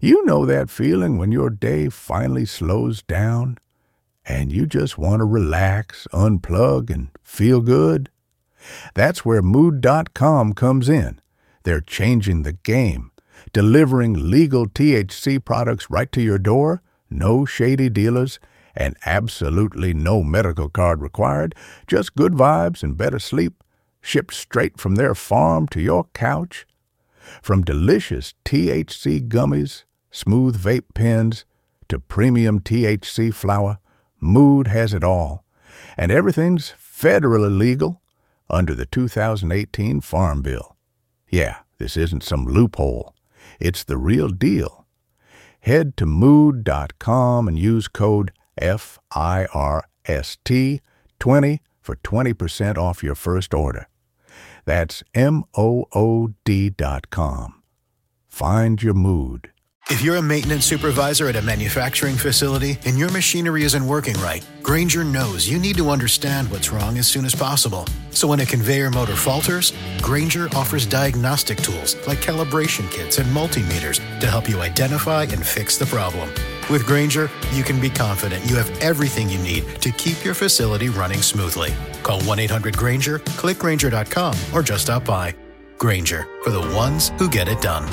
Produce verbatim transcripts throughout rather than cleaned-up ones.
You know that feeling when your day finally slows down and you just want to relax, unplug, and feel good? That's where Mood dot com comes in. They're changing the game, delivering legal T H C products right to your door, no shady dealers, and absolutely no medical card required, just good vibes and better sleep, shipped straight from their farm to your couch. From delicious T H C gummies, smooth vape pens, to premium T H C flower, Mood has it all. And everything's federally legal under the two thousand eighteen Farm Bill. Yeah, this isn't some loophole. It's the real deal. Head to Mood dot com and use code F I R S T twenty for twenty percent off your first order. That's M O O D dot com. Find your mood. If you're a maintenance supervisor at a manufacturing facility and your machinery isn't working right, Grainger knows you need to understand what's wrong as soon as possible. So when a conveyor motor falters, Grainger offers diagnostic tools like calibration kits and multimeters to help you identify and fix the problem. With Grainger, you can be confident you have everything you need to keep your facility running smoothly. Call one eight hundred Grainger, click Grainger dot com, or just stop by. Grainger, for the ones who get it done.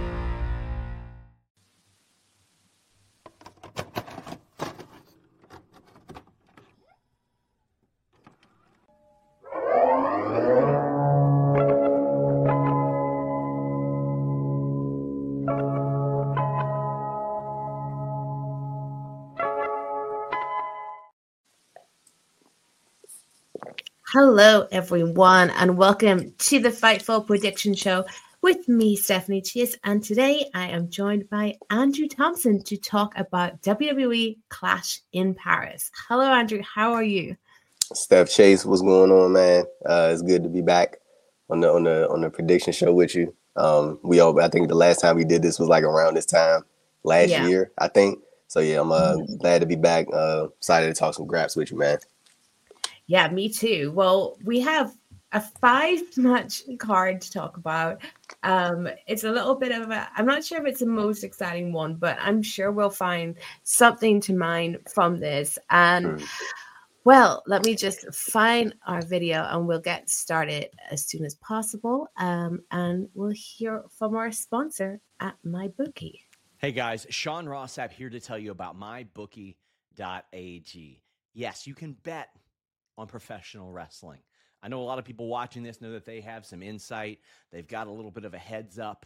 Hello, everyone, and welcome to the Fightful Prediction Show with me, Stephanie Chase. And today I am joined by Andrew Thompson to talk about W W E Clash in Paris. Hello, Andrew. How are you? Steph Chase, what's going on, man? Uh, it's good to be back on the on the on the prediction show with you. Um, we all, I think the last time we did this was like around this time last yeah. year, I think. So yeah, I'm uh, mm-hmm. glad to be back. Uh, excited to talk some graps with you, man. Yeah, me too. Well, we have a five-match card to talk about. Um, it's a little bit of a, I'm not sure if it's the most exciting one, but I'm sure we'll find something to mine from this. And, mm. well, let me just find our video and we'll get started as soon as possible. Um, and we'll hear from our sponsor at MyBookie. Hey, guys. Sean Rossap here to tell you about my bookie dot a g. Yes, you can bet on professional wrestling. I know a lot of people watching this know that they have some insight. They've got a little bit of a heads up.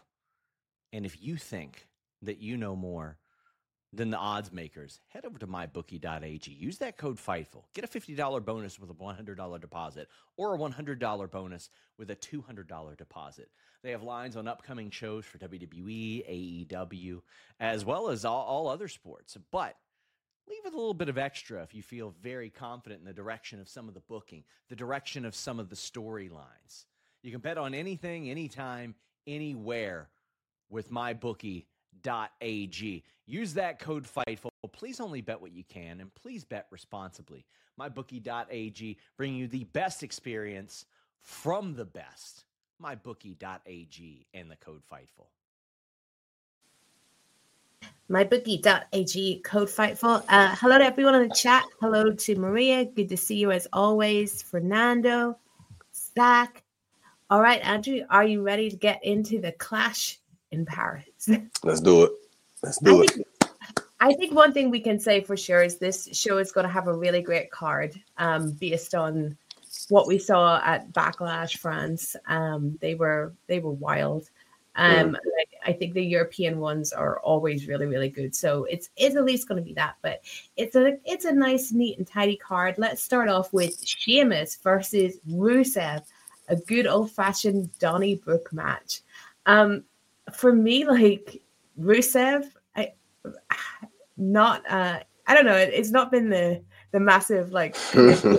And if you think that you know more than the odds makers, head over to my bookie dot a g. Use that code FIGHTFUL. Get a fifty dollars bonus with a one hundred dollars deposit or a one hundred dollars bonus with a two hundred dollars deposit. They have lines on upcoming shows for W W E, A E W, as well as all, all other sports. But leave it a little bit of extra if you feel very confident in the direction of some of the booking, the direction of some of the storylines. You can bet on anything, anytime, anywhere with my bookie dot a g. Use that code FIGHTFUL. Please only bet what you can, and please bet responsibly. my bookie dot a g, bringing you the best experience from the best. my bookie dot a g and the code FIGHTFUL. my bookie dot a g, code FIGHTFUL. Uh, hello to everyone in the chat. Hello to Maria. Good to see you as always. Fernando, Zach. All right, Andrew, are you ready to get into the Clash in Paris? Let's do it. Let's do I it. Think, I think one thing we can say for sure is this show is going to have a really great card um, based on what we saw at Backlash France. Um, they were they were wild. Um, mm. like, I think the European ones are always really, really good. So it's it's at least going to be that. But it's a it's a nice, neat, and tidy card. Let's start off with Sheamus versus Rusev, a good old-fashioned Donnybrook match. Um, for me, like Rusev, I not uh, I don't know. It, it's not been the the massive like to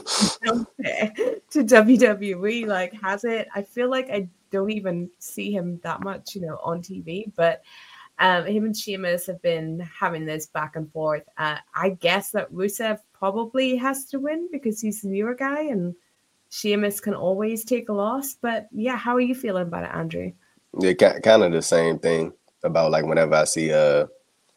W W E. Like, has it? I feel like I don't even see him that much, you know, on T V, but um, him and Sheamus have been having this back and forth. Uh, I guess that Rusev probably has to win because he's the newer guy and Sheamus can always take a loss. But yeah, how are you feeling about it, Andrew? Yeah, kind of the same thing. about like whenever I see uh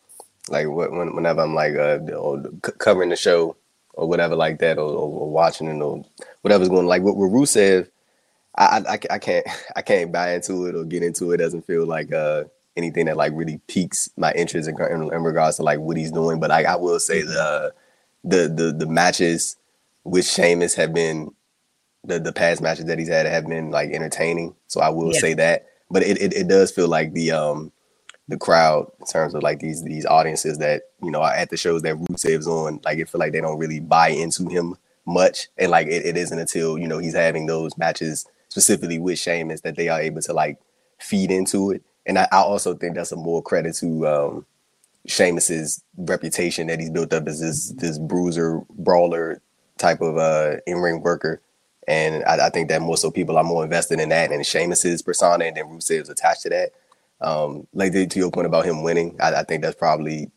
like when, whenever I'm like uh or covering the show or whatever like that, or, or, or watching it or whatever's going like with, with Rusev, I, I I can't I can't buy into it or get into it. It doesn't feel like uh anything that like really piques my interest in, in, in regards to like what he's doing. But I, I will say the the the the matches with Sheamus have been the the past matches that he's had have been like entertaining. So I will yeah. say that. But it, it it does feel like the um the crowd in terms of like these these audiences that, you know, at the shows that Rusev's on, like it feel like they don't really buy into him much. And like it, it isn't until, you know, he's having those matches specifically with Sheamus that they are able to like feed into it. And I, I also think that's a more credit to um Sheamus's reputation that he's built up as this this bruiser brawler type of uh in-ring worker. And I, I think that more so people are more invested in that and Sheamus's persona, and then Rusev's attached to that. Um, like to, to your point about him winning, I, I think that's probably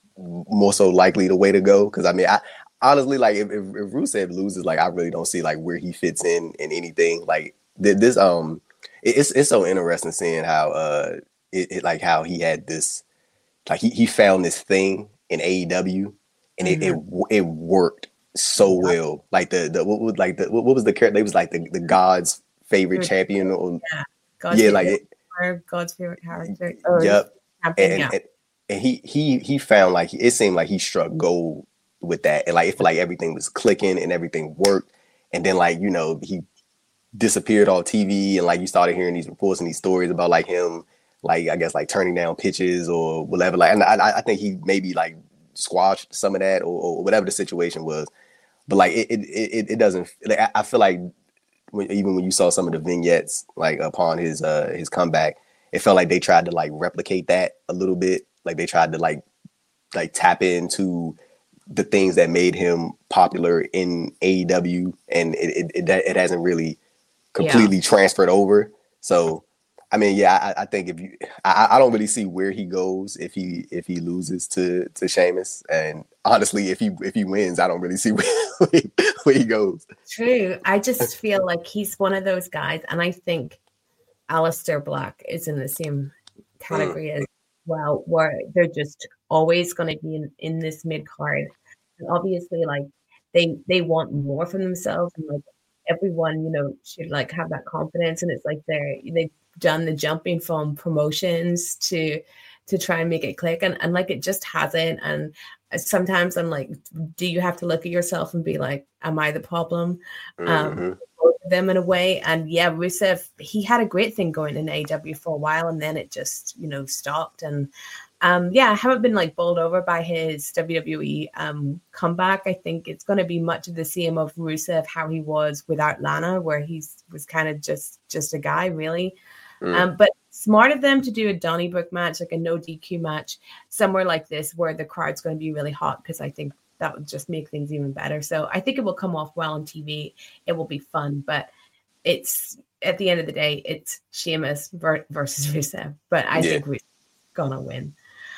more so likely the way to go. Because I mean, I honestly like if, if, if Rusev loses, like I really don't see like where he fits in in anything. Like th- this, um, it, it's it's so interesting seeing how uh it, it like how he had this like he he found this thing in A E W and mm-hmm. it, it it worked so well. Like the the what was like the what, what was the character? It was like the the God's favorite champion or yeah, God's yeah, like it. God's favorite character. Or yep. Champion, and, yeah. and, and he he he found like it seemed like he struck gold with that, and like it felt like everything was clicking and everything worked. And then like, you know, he disappeared on T V, and like you started hearing these reports and these stories about like him, like I guess like turning down pitches or whatever. Like, and I I think he maybe like squashed some of that or, or whatever the situation was. But like it it it, it doesn't. Like, I feel like. When, even when you saw some of the vignettes, like upon his uh his comeback, it felt like they tried to like replicate that a little bit. Like they tried to like like tap into the things that made him popular in A E W, and it it, it, it hasn't really completely yeah. transferred over. So, I mean, yeah, I, I think if you, I, I don't really see where he goes if he if he loses to to Sheamus, and honestly, if he if he wins, I don't really see where he, where he goes. True, I just feel like he's one of those guys, and I think Aleister Black is in the same category mm. as well, where they're just always going to be in, in this mid card, and obviously, like they they want more from themselves, and like everyone, you know, should like have that confidence, and it's like they're they. done the jumping from promotions to to try and make it click, and, and like it just hasn't. And sometimes I'm like, do you have to look at yourself and be like, am I the problem? Mm-hmm. Um both of them in a way. And yeah, Rusev, he had a great thing going in A E W for a while, and then it just, you know, stopped. And um yeah, I haven't been like bowled over by his W W E um comeback. I think it's going to be much of the same of Rusev, how he was without Lana, where he's was kind of just just a guy really. Mm. Um, but smart of them to do a Donnybrook match, like a no D Q match, somewhere like this where the crowd's going to be really hot, because I think that would just make things even better. So I think it will come off well on T V. It will be fun, but it's at the end of the day, it's Sheamus ver- versus Rusev. But I yeah. think Rusev's gonna win.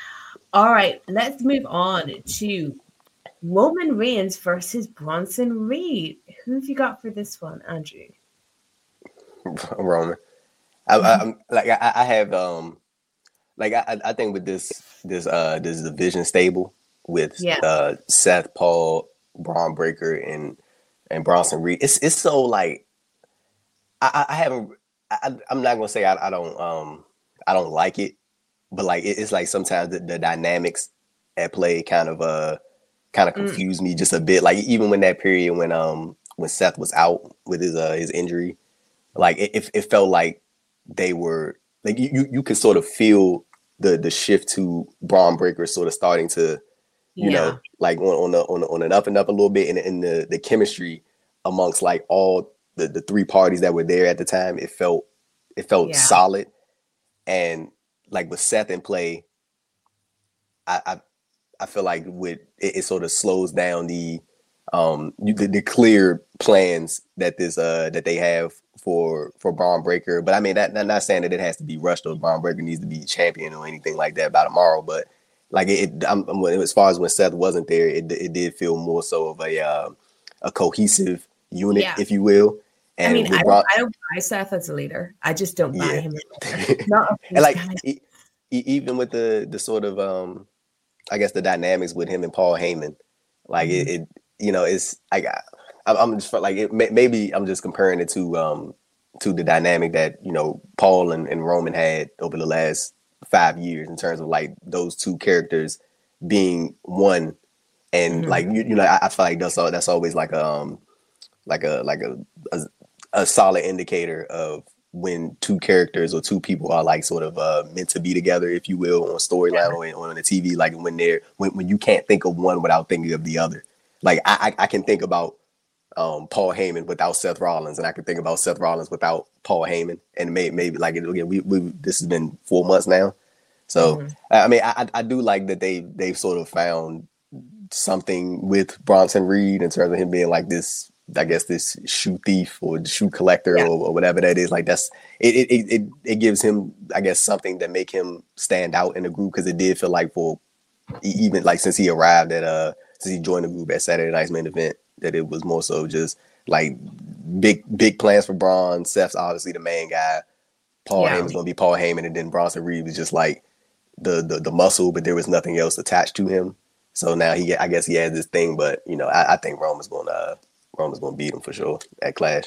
All right, let's move on to Roman Reigns versus Bronson Reed. Who have you got for this one, Andrew? Roman. I, I, like I, I have, um, like I, I think with this, this, uh, this division stable with yeah. uh, Seth, Paul, Braun Breaker, and and Bronson Reed, it's it's so like I, I haven't. I, I'm not gonna say I, I don't um I don't like it, but like it, it's like sometimes the, the dynamics at play kind of uh kind of confuse mm. me just a bit. Like even when that period when um when Seth was out with his uh his injury, like it it, it felt like they were like you, you could sort of feel the the shift to Braun Breaker sort of starting to, you yeah. know, like on on, the, on, the, on an up and up a little bit, and, and the the chemistry amongst like all the, the three parties that were there at the time, it felt it felt yeah. solid. And like with Seth in play, I I, I feel like with it, it sort of slows down the um the, the clear plans that this uh that they have for for Braun Breaker. But I mean that, that not saying that it has to be rushed or Braun Breaker needs to be champion or anything like that by tomorrow, but like it, it I'm, I'm, as far as when Seth wasn't there, it it did feel more so of a uh, a cohesive unit, yeah. if you will. And I mean, I Braun, don't, I don't buy Seth as a leader. I just don't buy yeah. him as a leader. Not and like it, e- even with the the sort of um, I guess the dynamics with him and Paul Heyman, like mm-hmm. it, it, you know, it's I got, I'm just like it, maybe I'm just comparing it to um to the dynamic that you know Paul and, and Roman had over the last five years in terms of like those two characters being one, and mm-hmm. like you, you know I, I feel like that's all, that's always like a um like a like a, a a solid indicator of when two characters or two people are like sort of uh, meant to be together, if you will, on storyline yeah. or on the T V. Like when they're when, when you can't think of one without thinking of the other. Like I I, I can think about um, Paul Heyman without Seth Rollins, and I can think about Seth Rollins without Paul Heyman. And maybe maybe like again, we we this has been four months now, so mm-hmm. I mean I I do like that they they've sort of found something with Bronson Reed in terms of him being like this. I guess this shoe thief or shoe collector yeah. or, or whatever that is. Like that's it, it. It it gives him, I guess, something that make him stand out in the group, because it did feel like for even like since he arrived at uh since he joined the group at Saturday Night's Main Event, that it was more so just like big big plans for Braun. Seth's obviously the main guy. Paul yeah. Heyman's gonna be Paul Heyman, and then Bronson Reed was just like the the the muscle, but there was nothing else attached to him. So now he, I guess, he has this thing, but you know, I, I think Roman's gonna. Uh, Roman's gonna beat him for sure at Clash.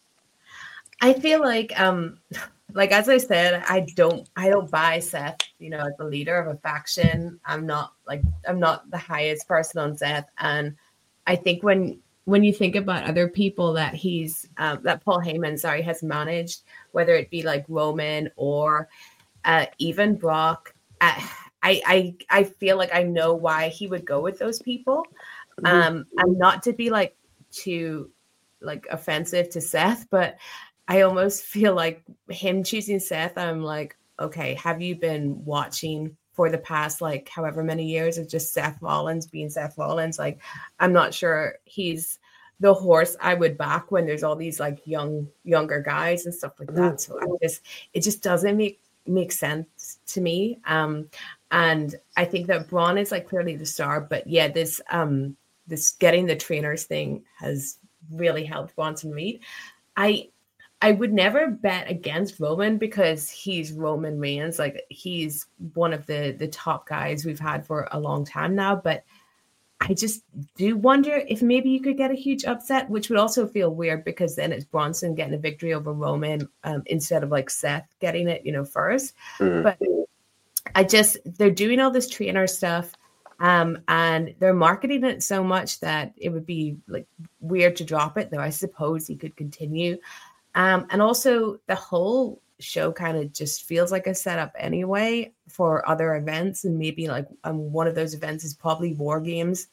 I feel like, um, like as I said, I don't, I don't buy Seth. You know, as the leader of a faction, I'm not like, I'm not the highest person on Seth. And I think when when you think about other people that he's, uh, that Paul Heyman, sorry, has managed, whether it be like Roman or uh, even Brock, uh, I, I, I feel like I know why he would go with those people, um, and not to be like. too like offensive to Seth, but I almost feel like him choosing Seth, I'm like, okay, have you been watching for the past like however many years of just Seth Rollins being Seth Rollins? Like, I'm not sure he's the horse I would back when there's all these like young younger guys and stuff like that. So I just it just doesn't make make sense to me. Um and I think that Braun is like clearly the star, but yeah, this um this getting the trainers thing has really helped Bronson Reed. I I would never bet against Roman because he's Roman Reigns. Like he's one of the the top guys we've had for a long time now. But I just do wonder if maybe you could get a huge upset, which would also feel weird because then it's Bronson getting a victory over Roman um, instead of like Seth getting it, you know, first. Mm. But I just they're doing all this trainer stuff. Um, and they're marketing it so much that it would be like weird to drop it, though I suppose he could continue. Um, and also the whole show kind of just feels like a setup anyway for other events. And maybe like um, one of those events is probably War Games,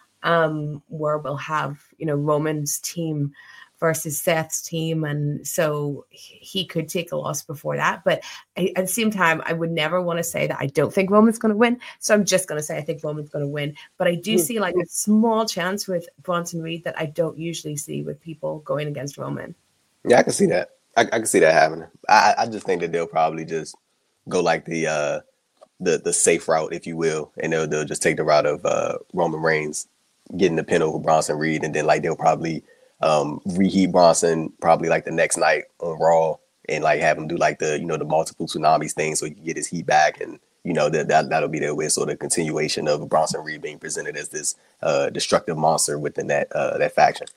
um, where we'll have, you know, Roman's team versus Seth's team. And so he could take a loss before that. But I, at the same time, I would never want to say that I don't think Roman's going to win. So I'm just going to say I think Roman's going to win. But I do mm-hmm. see like a small chance with Bronson Reed that I don't usually see with people going against Roman. Yeah, I can see that. I, I can see that happening. I, I just think that they'll probably just go like the uh, the the safe route, if you will. And they'll, they'll just take the route of uh, Roman Reigns getting the pin over Bronson Reed. And then like they'll probably um reheat Bronson probably like the next night on Raw and like have him do like the, you know, the multiple tsunamis thing so he can get his heat back. And, you know, that, that that'll be their way, sort of continuation of Bronson Reed being presented as this uh destructive monster within that uh that faction.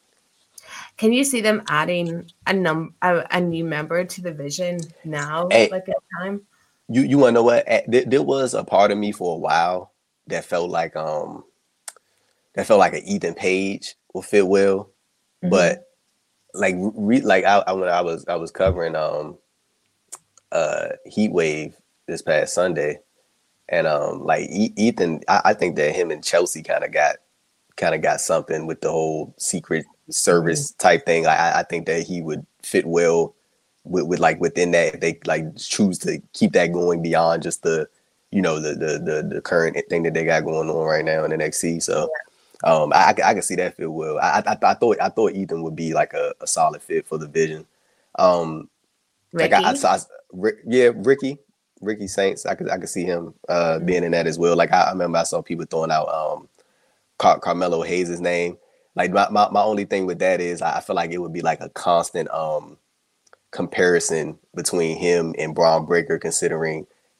Can you see them adding a num a, a new member to the Vision now, hey, like at time? You you wanna know what? There, there was a part of me for a while that felt like um that felt like an Ethan Page will fit well. Mm-hmm. But like, re, like I, I, when I was, I was covering um, uh, Heat Wave this past Sunday, and um, like e- Ethan, I, I think that him and Chelsea kind of got, kind of got something with the whole Secret Service mm-hmm. type thing. Like, I, I think that he would fit well with, with like within that. If they like choose to keep that going beyond just the, you know, the the the, the current thing that they got going on right now in N X T. So. Yeah. Um, I, I can see that fit well. I, I I thought I thought Ethan would be like a, a solid fit for the Vision. Um, Ricky? like I, I saw, yeah, Ricky, Ricky Saints. I could I could see him uh, mm-hmm. being in that as well. Like I, I remember I saw people throwing out um, Car- Carmelo Hayes' name. Like my, my my only thing with that is I feel like it would be like a constant um comparison between him and Braun Breaker, considering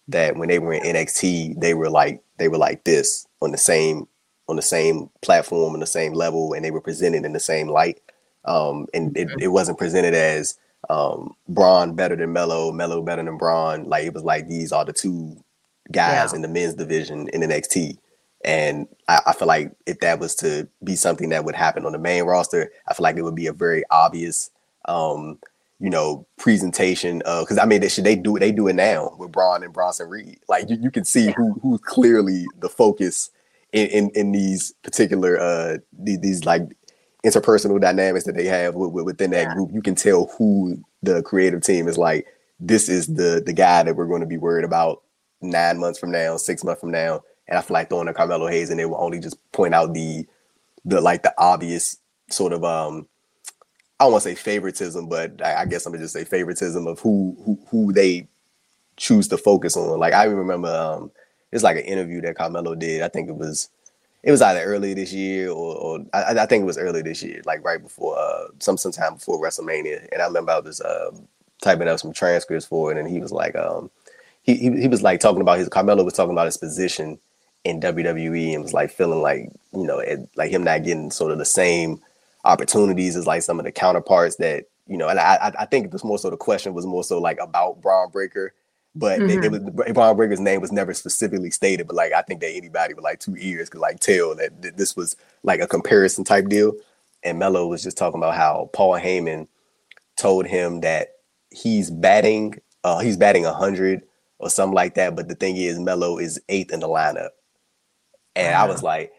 that when they were in N X T, they were like they were like this on the same on the same platform and the same level, and they were presented in the same light. Um, and it, it wasn't presented as um, Braun better than Melo, Melo better than Braun. Like it was like these are the two guys yeah. in the men's division in N X T. And I, I feel like if that was to be something that would happen on the main roster, I feel like it would be a very obvious, um, you know, presentation of, because I mean, they should they do it, they do it now with Braun and Bronson Reed. Like you, you can see yeah. who who's clearly the focus in in, in these particular uh these, these like interpersonal dynamics that they have with, with, within that yeah. group. You can tell who the creative team is like. This is the the guy that we're going to be worried about nine months from now, six months from now. And I feel like throwing a Carmelo Hayes and they will only just point out the, the like the obvious sort of, um, I don't want to say favoritism, but I, I guess I'm gonna just say favoritism of who, who who they choose to focus on. Like I remember, um, it's like an interview that Carmelo did. I think it was, it was either early this year or, or I, I think it was early this year, like right before, uh, some sometime before WrestleMania. And I remember I was uh, typing up some transcripts for it, and he was like, um, he he, he was like talking about his Carmelo was talking about his position in W W E and was like feeling like, you know, it, like him not getting sort of the same opportunities as like some of the counterparts that, you know, and I I think it was more so the question was more so like about Braun Breaker, but mm-hmm. they, they was, Braun Breaker's name was never specifically stated, but like I think that anybody with like two ears could like tell that, that this was like a comparison type deal. And Melo was just talking about how Paul Heyman told him that he's batting, uh, he's batting one hundred or something like that, but the thing is Melo is eighth in the lineup. And wow. I was like,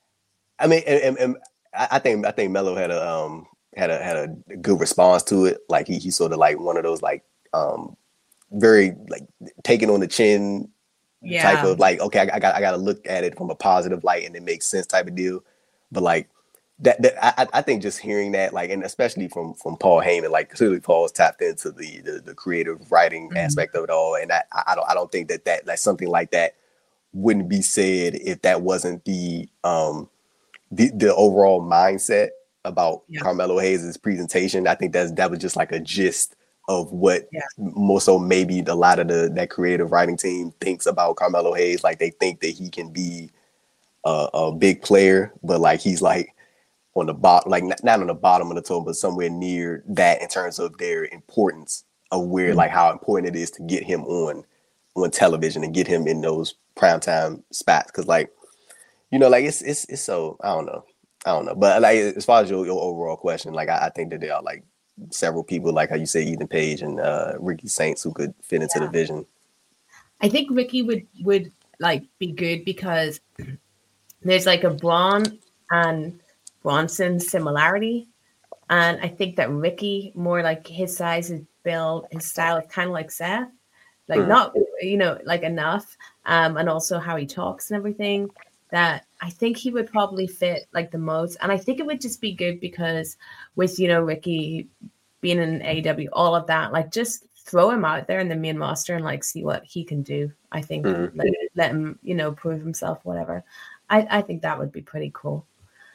I mean, and, and, and I think I think Melo had a um had a had a good response to it. Like he he's sort of like one of those like um very like taking on the chin yeah. type of like, okay, I, I got I got to look at it from a positive light and it makes sense type of deal. But like that, that I, I think just hearing that, like, and especially from from Paul Heyman, like clearly Paul's tapped into the the, the creative writing mm-hmm. aspect of it all, and I I don't I don't think that that like something like that wouldn't be said if that wasn't the um the, the overall mindset about yeah. Carmelo Hayes' presentation. I think that's that was just like a gist of what yeah. more so maybe a lot of the that creative writing team thinks about Carmelo Hayes. Like they think that he can be a, a big player, but like he's like on the bottom, like not, not on the bottom of the totem, but somewhere near that in terms of their importance of where mm-hmm. like how important it is to get him on on television and get him in those primetime spots. Cause like, you know, like it's, it's, it's so, I don't know. I don't know. But like, as far as your, your overall question, like, I, I think that there are like several people, like how you say, Ethan Page and uh, Ricky Saints who could fit into yeah. the vision. I think Ricky would, would like be good because there's like a Braun and Bronson similarity. And I think that Ricky, more like his size, his build, his style is kind of like Seth. Like mm. not, you know, like enough. Um, and also how he talks and everything, that I think he would probably fit like the most. And I think it would just be good because with, you know, Ricky being in A E W, all of that, like just throw him out there in the main roster and like see what he can do. I think mm. let, let him, you know, prove himself, whatever. I, I think that would be pretty cool.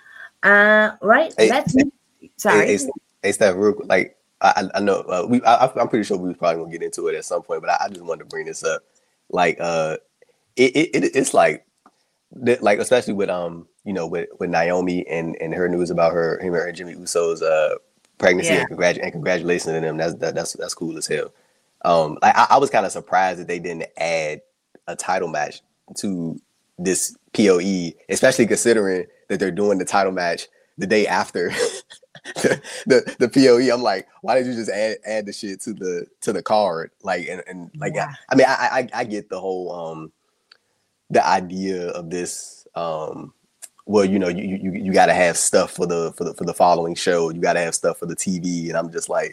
Uh, right. Hey, let's hey, sorry. Hey, hey, Steph, real quick, like, I, I know uh, we. I, I'm pretty sure we was probably gonna get into it at some point, but I, I just wanted to bring this up. Like, uh, it, it it's like, like especially with um, you know, with, with Naomi and, and her news about her him and her Jimmy Uso's uh pregnancy yeah. and, congratu- and congratulations to them. That's that, that's that's cool as hell. Um, like I, I was kind of surprised that they didn't add a title match to this P O E, especially considering that they're doing the title match the day after. the, the the P O E. I'm like, why did you just add add the shit to the to the card? Like and, and like yeah. I, I mean I, I I get the whole um the idea of this um well you know you you you got to have stuff for the for the for the following show. You got to have stuff for the T V, and I'm just like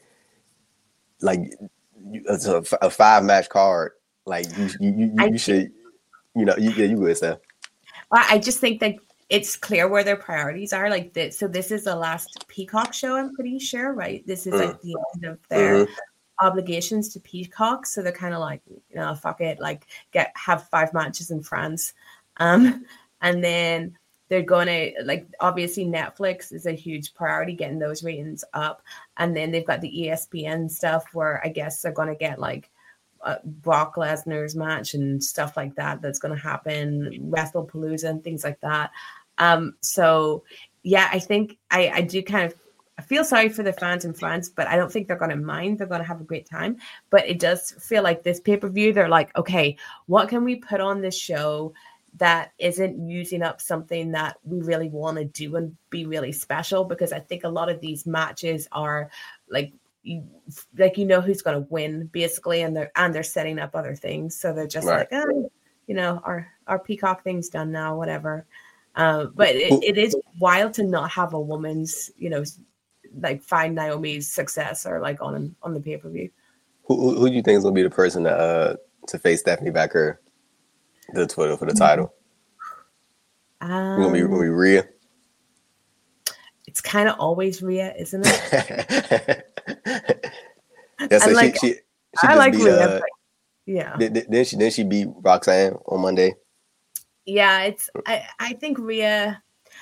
like it's a, a five match card. Like you you you, you, you should you know you, yeah you would say. I just think that it's clear where their priorities are. Like this, so this is the last Peacock show, I'm pretty sure, right? This is mm. like the end of their mm-hmm. obligations to Peacock. So they're kind of like, you know, fuck it, like get have five matches in France. Um, and then they're going to, like, obviously Netflix is a huge priority, getting those ratings up. And then they've got the E S P N stuff where I guess they're going to get like uh, Brock Lesnar's match and stuff like that that's going to happen, WrestlePalooza and things like that. Um, so yeah, I think I, I do kind of I feel sorry for the fans in France, but I don't think they're going to mind. They're going to have a great time. But it does feel like this pay-per-view, they're like, okay, what can we put on this show that isn't using up something that we really want to do and be really special? Because I think a lot of these matches are like, you, like, you know, who's going to win basically. And they're, and they're setting up other things. So they're just right. like, oh, you know, our, our Peacock thing's done now, whatever. Uh, but it, it is wild to not have a woman's, you know, like find Naomi's successor like on on the pay per view. Who who do you think is gonna be the person to uh, to face Stephanie Baker, the Twitter for the title? Um, gonna be gonna be Rhea. It's kind of always Rhea, isn't it? That's like, she, she, she I like beat, Rhea. Uh, but, yeah. Did, did she did she beat Roxanne on Monday? Yeah, it's I I think Rhea.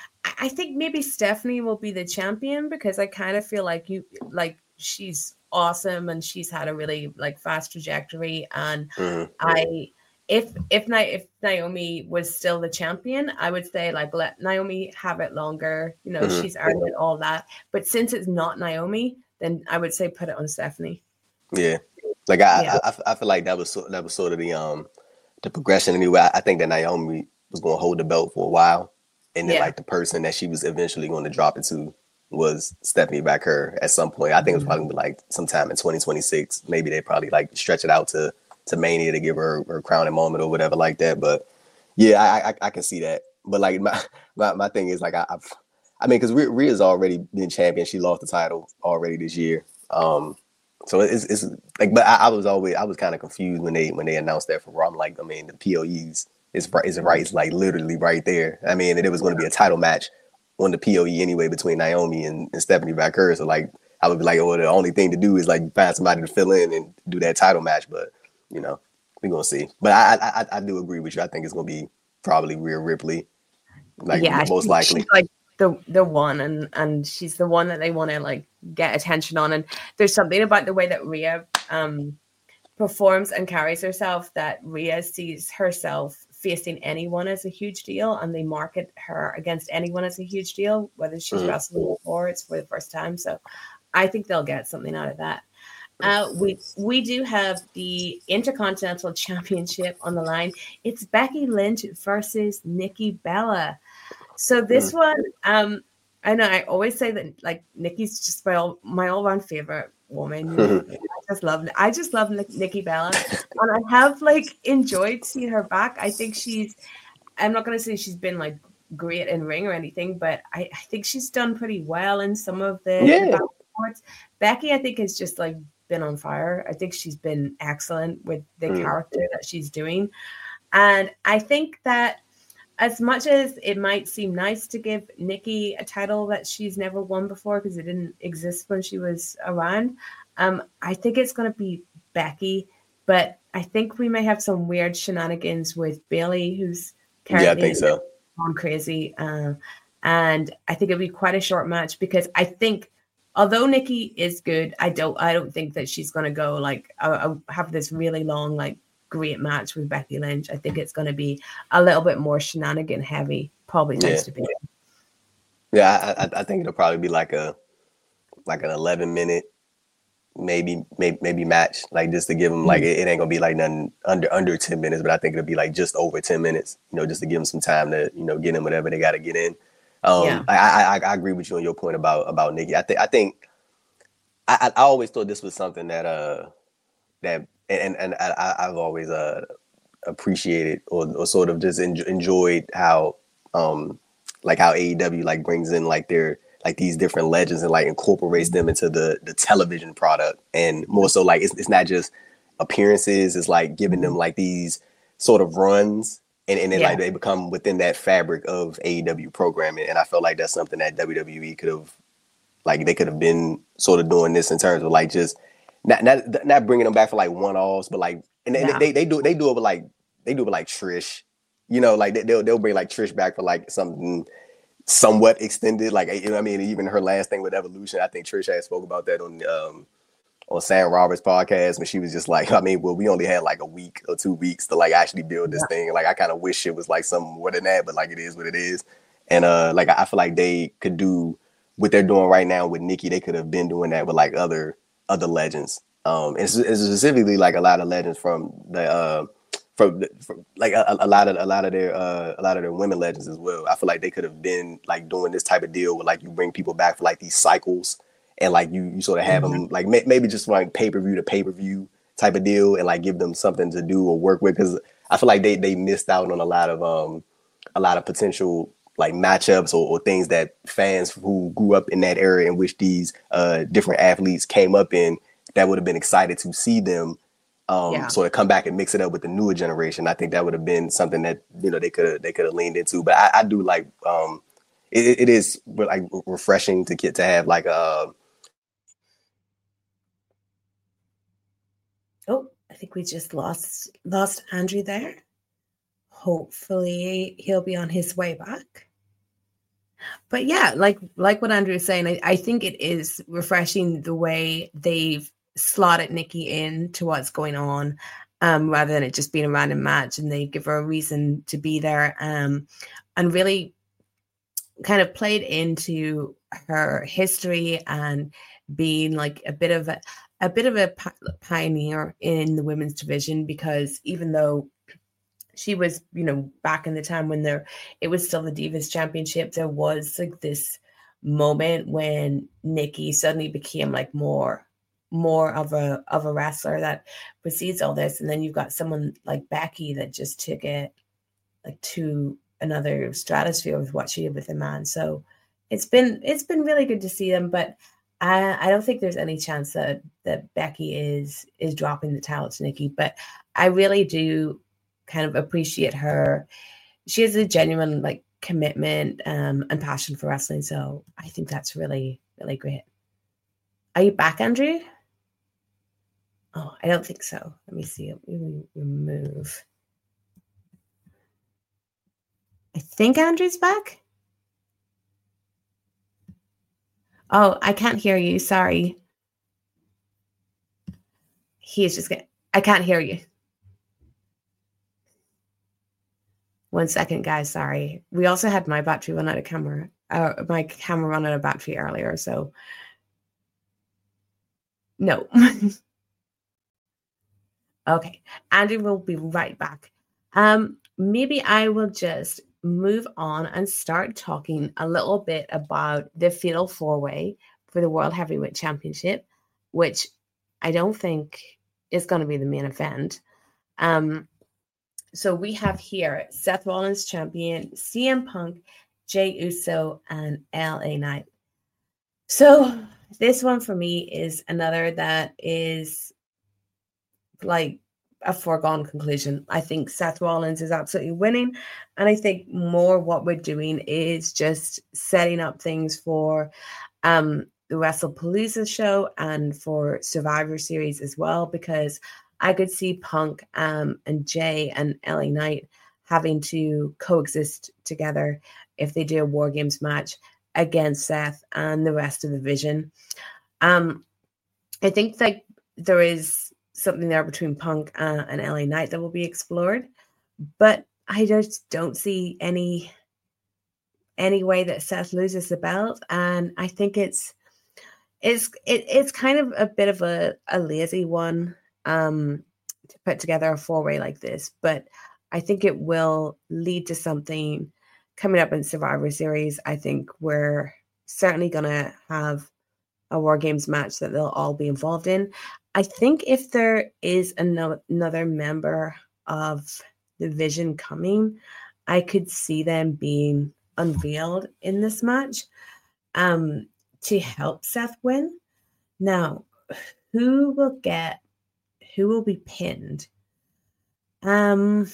I think maybe Stephanie will be the champion because I kind of feel like you like she's awesome and she's had a really like fast trajectory. And mm-hmm. I, if if if Naomi was still the champion, I would say like let Naomi have it longer. You know, mm-hmm. she's earned it, all that. But since it's not Naomi, then I would say put it on Stephanie. Yeah, like I yeah. I, I, I feel like that was so, that was sort of the um the progression anyway. I, I think that Naomi was going to hold the belt for a while. And then, yeah. like, the person that she was eventually going to drop it to was Stephanie Baker at some point. I think it was probably like sometime in twenty twenty-six. Maybe they probably like stretch it out to, to Mania to give her her crowning moment or whatever like that. But yeah, I I, I can see that. But like my my, my thing is like I I've, I mean because Rhea's already been champion. She lost the title already this year. Um, so it's it's like, but I, I was always I was kind of confused when they when they announced that for Raw. I'm like, I mean the P O Es. It's right. It's right. It's like literally right there. I mean, and it was going to be a title match on the P O E anyway between Naomi and, and Stephanie Baker. So like, I would be like, oh, the only thing to do is like find somebody to fill in and do that title match. But you know, we're gonna see. But I I I do agree with you. I think it's gonna be probably Rhea Ripley, like yeah, most likely. She's like the the one, and and she's the one that they want to like get attention on. And there's something about the way that Rhea um performs and carries herself that Rhea sees herself facing anyone as a huge deal, and they market her against anyone as a huge deal, whether she's mm. wrestling or it's for the first time. So I think they'll get something out of that. Uh, we we do have the Intercontinental Championship on the line. It's Becky Lynch versus Nikki Bella. So this mm. one, um, I know I always say that like Nikki's just my all my all round favorite woman. I just love I just love Nikki Bella, and I have like enjoyed seeing her back. I think she's I'm not gonna say she's been like great in ring or anything, but I, I think she's done pretty well in some of the, yeah. the battle reports. Becky, I think, has just like been on fire. I think she's been excellent with the mm. character that she's doing, and I think that as much as it might seem nice to give Nikki a title that she's never won before because it didn't exist when she was around, um, I think it's going to be Becky. But I think we may have some weird shenanigans with Bayley, who's currently yeah, I think so. gone crazy. Uh, and I think it'll be quite a short match because I think, although Nikki is good, I don't, I don't think that she's going to go like uh, have this really long like. great match with Becky Lynch. I think it's going to be a little bit more shenanigan heavy, probably tends yeah. to be. Yeah, I, I think it'll probably be like a like an eleven minute, maybe maybe maybe match, like just to give them like it, it ain't gonna be like nothing under under ten minutes, but I think it'll be like just over ten minutes, you know, just to give them some time to you know get in whatever they got to get in. Um, yeah. I, I I agree with you on your point about about Nikki. I think I think I I always thought this was something that uh that. And and I, I've always uh, appreciated or, or sort of just en- enjoyed how um like how A E W like brings in like their like these different legends and like incorporates them into the the television product, and more so like it's it's not just appearances, it's like giving them like these sort of runs and, and then yeah. like they become within that fabric of A E W programming. And I felt like that's something that W W E could have like they could have been sort of doing this in terms of like just Not, not not bringing them back for like one-offs, but like, and, and yeah. they they do they do it with like they do it with like Trish, you know, like they, they'll they'll bring like Trish back for like something somewhat extended, like you know what I mean. Even her last thing with Evolution, I think Trish had spoke about that on um on Sam Roberts' podcast when she was just like, I mean, well, we only had like a week or two weeks to like actually build this yeah. thing. Like, I kind of wish it was like something more than that, but like it is what it is. And uh, like I feel like they could do what they're doing right now with Nikki. They could have been doing that with like other other legends, um, and it's, it's specifically like a lot of legends from the uh, from, from like a, a lot of a lot of their uh, a lot of their women legends as well. I feel like they could have been like doing this type of deal where like you bring people back for like these cycles. And like you, you sort of have mm-hmm. them like may, maybe just like pay per view to pay per view type of deal, and like give them something to do or work with, because I feel like they they missed out on a lot of um a lot of potential like matchups or, or things that fans who grew up in that era in which these uh different athletes came up in, that would have been excited to see them um yeah. sort of come back and mix it up with the newer generation. I think that would have been something that, you know, they could have they could have leaned into. But I, I do like um it, it is like refreshing to get to have like a Oh, I think we just lost lost Andrew there. Hopefully he'll be on his way back. But yeah, like like what Andrew was saying, I, I think it is refreshing the way they've slotted Nikki in to what's going on, um, rather than it just being a random match, and they give her a reason to be there, um, and really kind of played into her history and being like a bit of a a bit of a pioneer in the women's division, because even though she was, you know, back in the time when there, it was still the Divas Championship, there was like this moment when Nikki suddenly became like more, more of a, of a wrestler that precedes all this. And then you've got someone like Becky that just took it like to another stratosphere with what she did with the man. So it's been, it's been really good to see them, but I, I don't think there's any chance that, that Becky is is dropping the towel to Nikki, but I really do kind of appreciate her. She has a genuine like commitment um, and passion for wrestling, so I think that's really, really great. Are you back, Andrew? Oh, I don't think so. Let me see. Let me remove. I think Andrew's back. Oh, I can't hear you. Sorry. He is just getting, I can't hear you. One second, guys. Sorry. We also had my battery run out of camera. Uh, my camera run out of battery earlier. So, no. Okay. Andrew will be right back. Um, maybe I will just move on and start talking a little bit about the Fatal Four-Way for the World Heavyweight Championship, which I don't think is going to be the main event. Um, so we have here Seth Rollins champion, C M Punk, Jey Uso, and L A Knight. So this one for me is another that is like a foregone conclusion. I think Seth Rollins is absolutely winning. And I think more what we're doing is just setting up things for um, the WrestlePalooza show and for Survivor Series as well, because I could see Punk um, and Jay and L A Knight having to coexist together if they do a War Games match against Seth and the rest of the division. Um, I think that there is something there between Punk uh, and L A Knight that will be explored, but I just don't see any any way that Seth loses the belt, and I think it's it's it, it's kind of a bit of a, a lazy one um, to put together a four-way like this, but I think it will lead to something coming up in Survivor Series. I think we're certainly going to have a War Games match that they'll all be involved in. I think if there is another, another member of the Vision coming, I could see them being unveiled in this match um, to help Seth win. Now, who will get, who will be pinned? Um,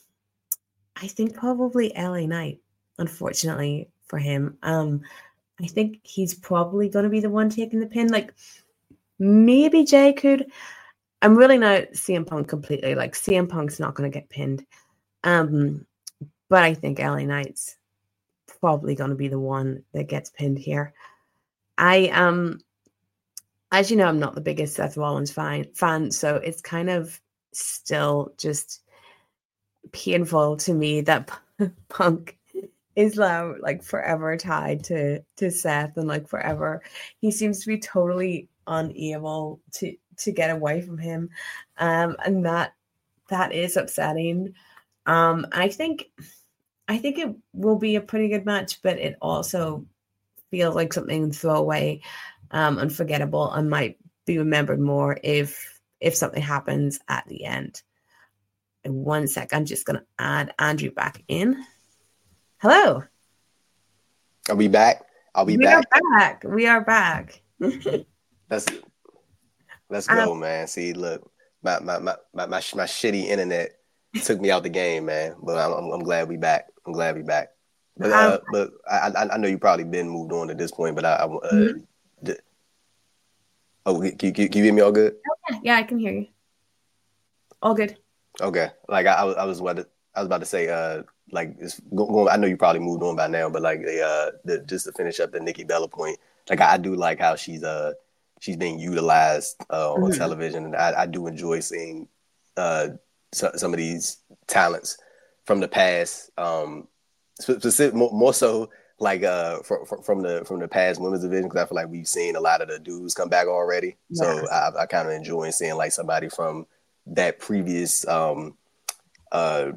I think probably L A Knight, unfortunately for him. Um, I think he's probably going to be the one taking the pin. Like, maybe Jay could. I'm really not C M Punk completely. Like, C M Punk's not going to get pinned. Um, but I think L A Knight's probably going to be the one that gets pinned here. I um, as you know, I'm not the biggest Seth Rollins fan, fan, so it's kind of still just painful to me that Punk is now like forever tied to to Seth, and like forever he seems to be totally unable to to get away from him, um, and that that is upsetting. Um, I think I think it will be a pretty good match, but it also feels like something throwaway, um, unforgettable, and might be remembered more if if something happens at the end. In one sec, I'm just going to add Andrew back in. Hello. Are we back? Are we, we back? We are back. We are back. Let's let's go, um, man. See, look, my my, my my my my shitty internet took me out the game, man. But I'm I'm, I'm glad we back. I'm glad we back. But uh, um, but I I know you probably been moved on at this point. But I, I uh, mm-hmm. d- oh, can, can, can you hear me all good? Oh, yeah. yeah, I can hear you. All good. Okay, like I, I was, I was about to, I was about to say, uh, like it's going. I know you probably moved on by now, but like the, uh, the just to finish up the Nikki Bella point, like I, I do like how she's, uh, she's being utilized uh, on mm-hmm. television, and I, I do enjoy seeing, uh, so, some of these talents from the past, um, specific more, more so like uh from from the from the past women's division, because I feel like we've seen a lot of the dudes come back already, yes. so I, I kind of enjoy seeing like somebody from that previous, um, uh,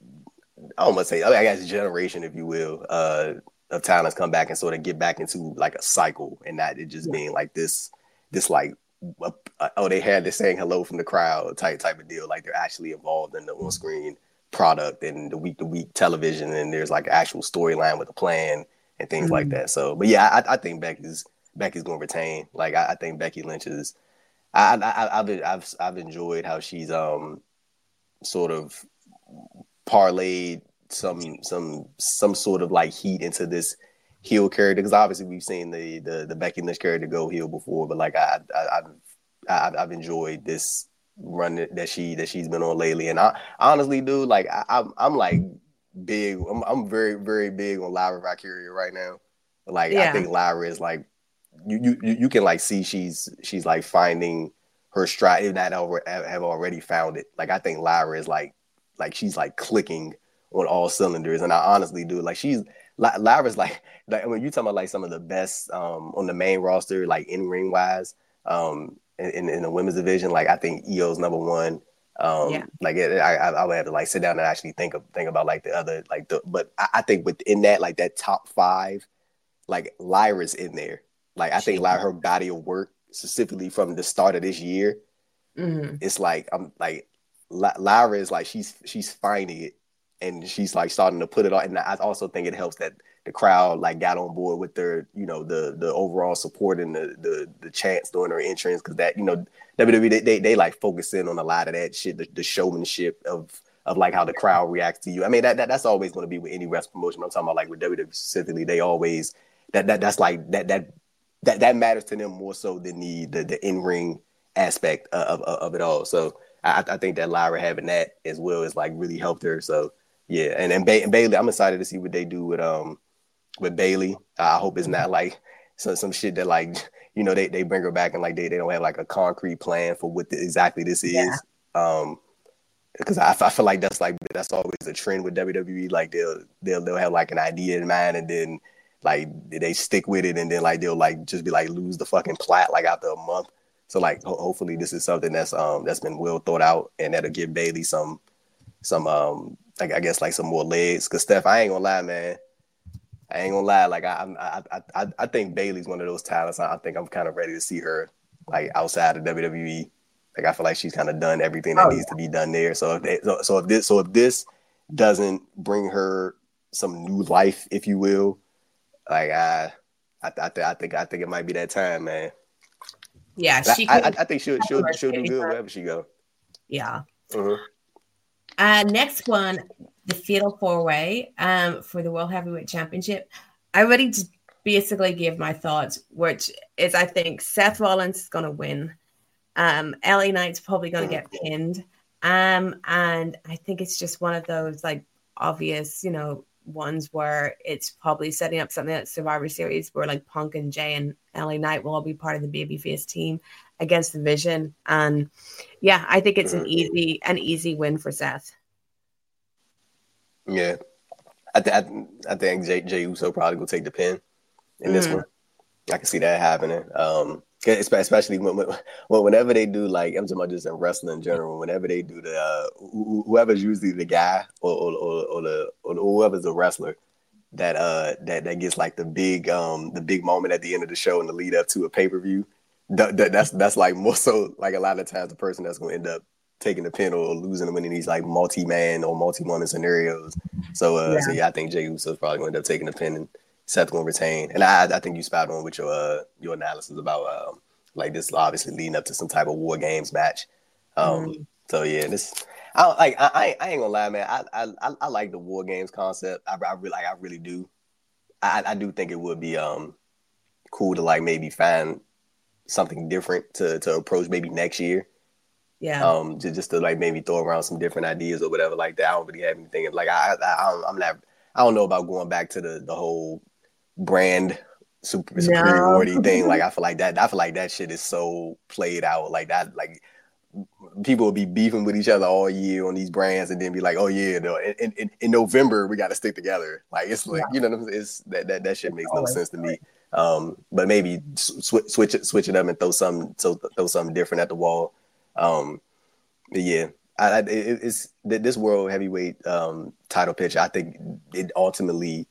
I don't want to say, I guess, generation, if you will, uh, of talents come back and sort of get back into like a cycle, and not it just yeah. being like this, this like, uh, uh, oh, they had this saying hello from the crowd type type of deal. Like they're actually involved in the on screen product and the week to week television, and there's like actual storyline with a plan and things mm-hmm. like that. So, but yeah, I, I think Becky's Becky's going to retain. Like I, I think Becky Lynch is. I, I, I've I've I've enjoyed how she's um sort of parlayed some some some sort of like heat into this heel character, because obviously we've seen the, the the Becky Lynch character go heel before, but like I, I I've I've, I've enjoyed this run that she that she's been on lately, and I honestly, dude, like I, I'm I'm like big I'm I'm very very big on Lyra Valkyria right now. Like yeah. I think Lyra is like. You, you you can like see she's she's like finding her stride, if not over, have already found it. Like I think Lyra is like like she's like clicking on all cylinders, and I honestly do like she's Lyra's like like when you talking about like some of the best um on the main roster, like in ring wise, um in, in the women's division. Like I think E O's number one. Um yeah. Like it, I I would have to like sit down and actually think of think about like the other like the but I, I think within that like that top five, like Lyra's in there. Like I think like her body of work, specifically from the start of this year, mm-hmm. it's like I'm like Lyra is like she's she's finding it, and she's like starting to put it on. And I also think it helps that the crowd like got on board with their, you know, the the overall support and the the, the chants during her entrance, because that, you know, W W E they, they they like focus in on a lot of that shit, the, the showmanship of of like how the crowd reacts to you. I mean that, that that's always going to be with any wrestling promotion. I'm talking about like with W W E specifically, they always that that that's like that that. That that matters to them more so than the the, the in ring aspect of, of of it all. So I, I think that Lyra having that as well is like really helped her. So yeah, and and, ba- and Bayley, I'm excited to see what they do with um with Bayley. I hope it's not like some some shit that like, you know, they, they bring her back and like they, they don't have like a concrete plan for what the, exactly this is. Yeah. Um, because I, I feel like that's like that's always a trend with W W E. Like they'll they'll they'll have like an idea in mind, and then like they stick with it, and then like they'll like just be like lose the fucking plot like after a month. So like ho- hopefully this is something that's um that's been well thought out, and that'll give Bayley some some um like I guess like some more legs. Cause Steph, I ain't gonna lie, man. I ain't gonna lie. Like I I I I think Bayley's one of those talents. I think I'm kind of ready to see her like outside of W W E. Like I feel like she's kind of done everything that oh, needs yeah. to be done there. So if they, so, so if this so if this doesn't bring her some new life, if you will. Like I, I, I, th- I think, I think it might be that time, man. Yeah, she. I, I, I think she'll, she'll, she'll do good wherever she go. Yeah. Uh-huh. Uh, next one, the Fatal Four Way, um, for the World Heavyweight Championship. I already basically gave my thoughts, which is I think Seth Rollins is going to win. Um, L A Knight's probably going to uh-huh. get pinned. Um, and I think it's just one of those like obvious, you know, ones where it's probably setting up something like Survivor Series where like Punk and Jay and L A Knight will all be part of the babyface team against the Vision. And yeah, I think it's an easy, an easy win for Seth. Yeah. I, th- I, th- I think Jay, Jay Uso probably will take the pin in mm. this one. I can see that happening. Um, especially when, when, whenever they do, like, I'm talking about just in wrestling in general, whenever they do the, uh, whoever's usually the guy or, or, or, or the, or whoever's the wrestler that, uh, that, that gets like the big, um, the big moment at the end of the show and the lead up to a pay-per-view. That, that, that's, that's like more so like a lot of times the person that's going to end up taking the pin or losing them in these like multi-man or multi-woman scenarios. So, uh, yeah. so yeah, I think Jey Uso's probably going to end up taking the pin and Seth going to retain. And I, I think you spot on with your, uh, your analysis about, um, like this obviously leading up to some type of War Games match. Um, mm. So yeah, this, I like, I, I ain't gonna lie, man. I, I, I like the War Games concept. I, I really, like, I really do. I, I do think it would be, um, cool to like maybe find something different to, to approach maybe next year. Yeah. Um, just, just to like maybe throw around some different ideas or whatever like that. I don't really have anything. Like I, I, I don't, I'm not. I don't know about going back to the the whole brand super, no. superiority thing. Like I feel like that. I feel like that shit is so played out. Like that. Like people will be beefing with each other all year on these brands, and then be like, "Oh yeah, no, in in, in November we got to stick together." Like it's like yeah. you know, it's that that that shit makes no sense to me. Um, but maybe sw- switch it switch it up and throw some so throw something different at the wall. Um, yeah, I, I, it, it's this world heavyweight um, title pitch. I think it ultimately,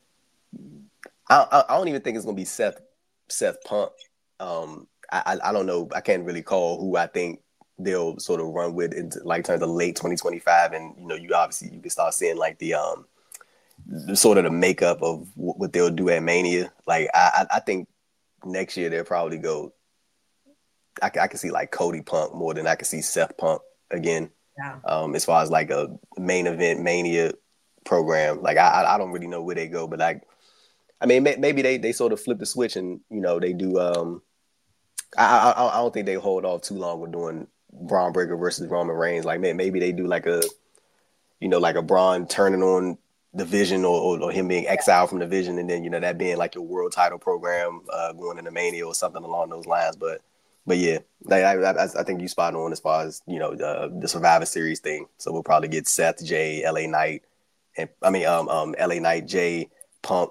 I, I, I don't even think it's gonna be Seth Seth Punk. Um, I, I I don't know. I can't really call who I think they'll sort of run with into like terms of late twenty twenty-five, and you know, you obviously you can start seeing like the um the, sort of the makeup of w- what they'll do at Mania. Like I I, I think next year they'll probably go. I, I can see like Cody Punk more than I can see Seth Punk again. Yeah. Um, as far as like a main event Mania program, like I I don't really know where they go, but like I mean may, maybe they they sort of flip the switch and you know they do. Um, I I, I don't think they hold off too long with doing Braun Breaker versus Roman Reigns. Like maybe they do like a you know like a Braun turning on the Vision or, or, or him being exiled from the Vision, and then you know that being like your world title program uh, going into Mania or something along those lines, but. But yeah, like, I, I I think you spot on as far as you know the the Survivor Series thing. So we'll probably get Seth, Jay, L A Knight, and I mean um um L A Knight, Jay, Punk,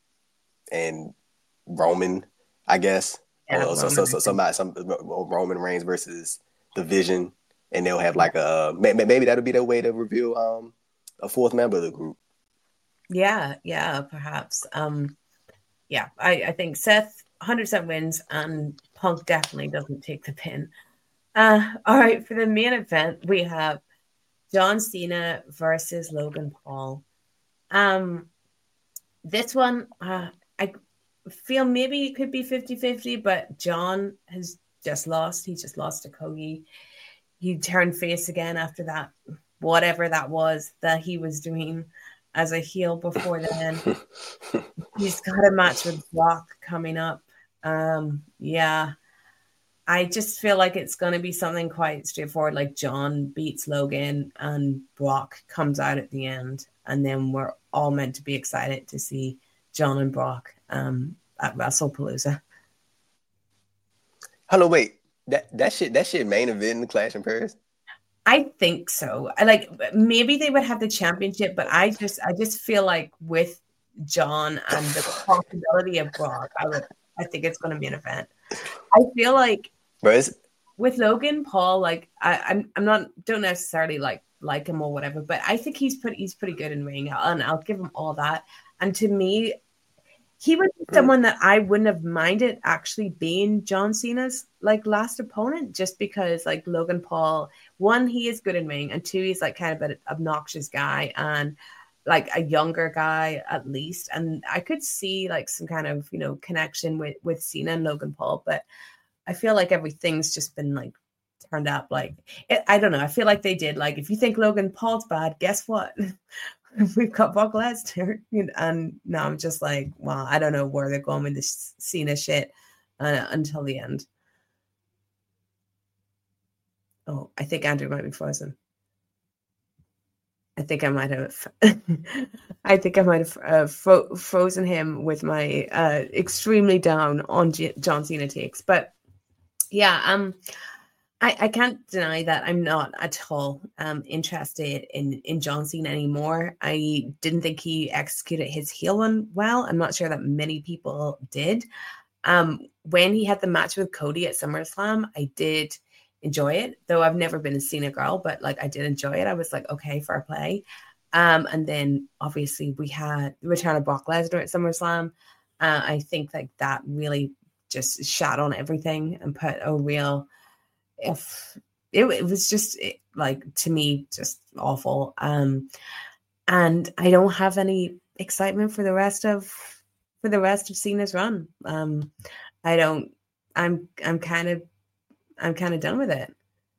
and Roman, I guess. Yeah, or so so so somebody some Roman Reigns versus the Vision, and they'll have like a maybe that'll be their way to reveal um a fourth member of the group. Yeah, yeah, perhaps. Um, yeah, I I think Seth one hundred percent wins, and Punk definitely doesn't take the pin. Uh, all right, for the main event, we have John Cena versus Logan Paul. Um, this one, uh, I feel maybe it could be fifty-fifty, but John has just lost. He just lost to Cody. He turned face again after that, whatever that was that he was doing as a heel before then. He's got a match with Brock coming up. Um, yeah, I just feel like it's going to be something quite straightforward, like John beats Logan and Brock comes out at the end, and then we're all meant to be excited to see John and Brock um, at WrestlePalooza. Hello, wait, that that shit that shit main event in the Clash in Paris? I think so. I like maybe they would have the championship, but I just I just feel like with John and the possibility of Brock, I would. I think it's going to be an event. I feel like right. with Logan Paul, like I, I'm, I'm not don't necessarily like like him or whatever, but I think he's pretty, he's pretty good in ring, and I'll give him all that. And to me, he would be someone that I wouldn't have minded actually being John Cena's like last opponent, just because like Logan Paul, one, he is good in ring, and two, he's like kind of an obnoxious guy and like a younger guy at least, and I could see like some kind of you know connection with with Cena and Logan Paul, but I feel like everything's just been like turned up like it, I don't know. I feel like they did like if you think Logan Paul's bad, guess what? We've got Brock Lesnar, and now I'm just like, well, I don't know where they're going with this Cena shit uh, until the end. Oh, I think Andrew might be frozen. I think I might have, I think I might have uh, fro- frozen him with my uh, extremely down on G- John Cena takes. But yeah, um, I, I can't deny that I'm not at all um, interested in, in John Cena anymore. I didn't think he executed his heel one well. I'm not sure that many people did. Um, when he had the match with Cody at SummerSlam, I did enjoy it, though I've never been a Cena girl, but like I did enjoy it. I was like, okay, fair play. Um, and then obviously we had the return of Brock Lesnar at SummerSlam. Uh, I think like that really just shat on everything and put a real, if it, it was just it, like, to me, just awful. Um, and I don't have any excitement for the rest of for the rest of Cena's run. Um, I don't. I'm. I'm kind of. I'm kind of done with it.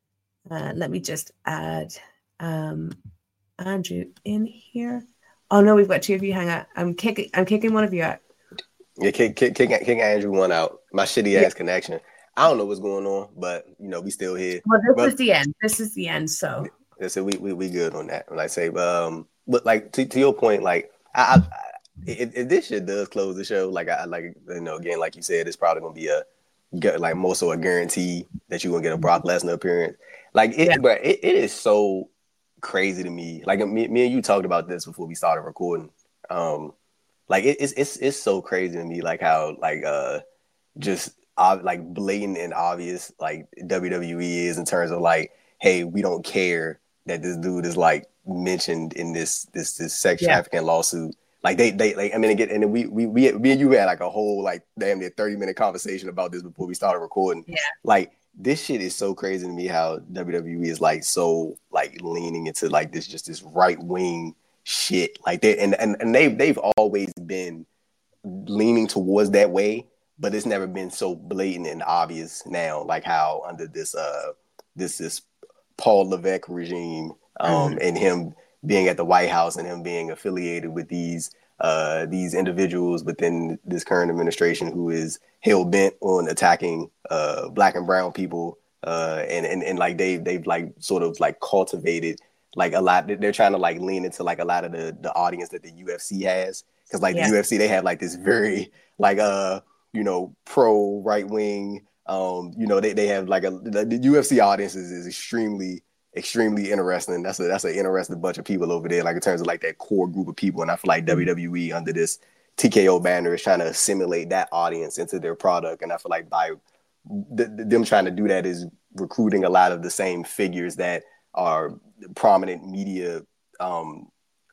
Uh, let me just add um, Andrew in here. Oh no, we've got two of you hang out. I'm kicking. I'm kicking one of you out. Yeah, kick, kick, kick, kick Andrew one out. My shitty ass yeah. connection. I don't know what's going on, but you know we still here. Well, this but, is the end. This is the end. So. Yeah, so we we we good on that. Like I say, um, but like to, to your point, like I. I If, if this shit does close the show, like I like you know again, like you said, it's probably gonna be a like more so a guarantee that you're gonna get a Brock Lesnar appearance. Like it, yeah. but it, it is so crazy to me. Like me, me and you talked about this before we started recording. Um, like it, it's it's it's so crazy to me, like how like uh just uh, like blatant and obvious like W W E is in terms of like, hey, we don't care that this dude is like mentioned in this this this sex yeah. trafficking lawsuit. Like they, they, like I mean, again, and then we, we, we, me and you had like a whole like damn near thirty minute conversation about this before we started recording. Yeah. Like this shit is so crazy to me how W W E is like so like leaning into like this just this right wing shit. Like they and and and they they've always been leaning towards that way, but it's never been so blatant and obvious now. Like how under this uh this this Paul Levesque regime um mm-hmm. and him being at the White House and him being affiliated with these uh, these individuals within this current administration who is hell bent on attacking uh, Black and brown people, uh, and and and like they they've like sort of like cultivated like a lot. They're trying to like lean into like a lot of the the audience that the U F C has, because like yeah. the U F C they have like this very like uh you know pro right wing um you know they they have like a the, the U F C audience is, is extremely. extremely interesting. That's a that's an interesting bunch of people over there, like in terms of like that core group of people. And I feel like mm-hmm. W W E under this T K O banner is trying to assimilate that audience into their product. And I feel like by th- them trying to do that is recruiting a lot of the same figures that are prominent media. Um,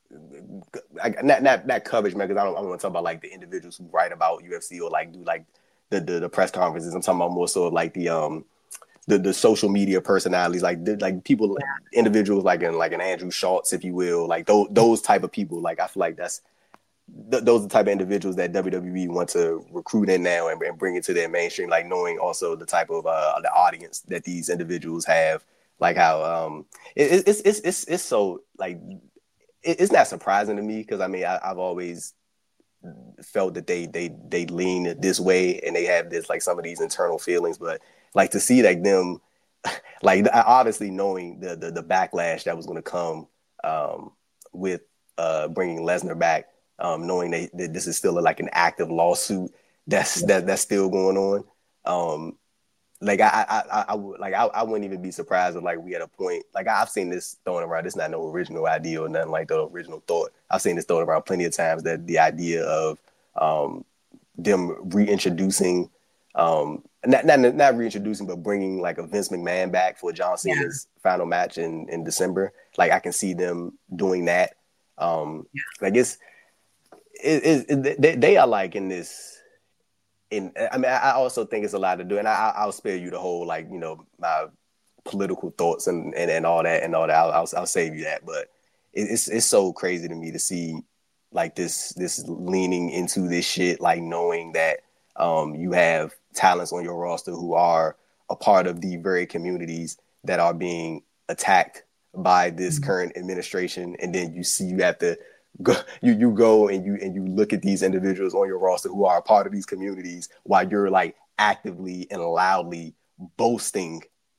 not not not coverage, man, because I don't, I don't want to talk about like the individuals who write about U F C or like do like the the, the press conferences. I'm talking about more so like the um. The, the social media personalities, like like people, yeah. individuals like in like an Andrew Schultz, if you will, like those those type of people. Like I feel like that's th- those are the type of individuals that W W E want to recruit in now and, and bring into their mainstream. Like knowing also the type of uh, the audience that these individuals have. Like how um it, it's it's it's it's so like it, it's not surprising to me because I mean I, I've always felt that they they they lean this way and they have this like some of these internal feelings, but. Like to see like them, like obviously knowing the the, the backlash that was going to come um, with uh, bringing Lesnar back, um, knowing that, that this is still a, like an active lawsuit that's that that's still going on. Um, like I I I, I would like I, I wouldn't even be surprised if like we had a point like I've seen this thrown around. It's not no original idea or nothing like the original thought. I've seen this thrown around plenty of times that the idea of um, them reintroducing. Um, not, not not reintroducing, but bringing like a Vince McMahon back for John Cena's yeah. final match in, in December. Like I can see them doing that. Um, yeah. Like it's, it, it, it, they, they are like in this. In I mean, I also think it's a lot to do, and I, I'll spare you the whole like you know my political thoughts and, and, and all that and all that. I'll, I'll I'll save you that, but it, it's it's so crazy to me to see like this this leaning into this shit, like knowing that um, you have talents on your roster who are a part of the very communities that are being attacked by this mm-hmm. current administration, and then you see you have to go you you go and you and you look at these individuals on your roster who are a part of these communities while you're like actively and loudly boasting that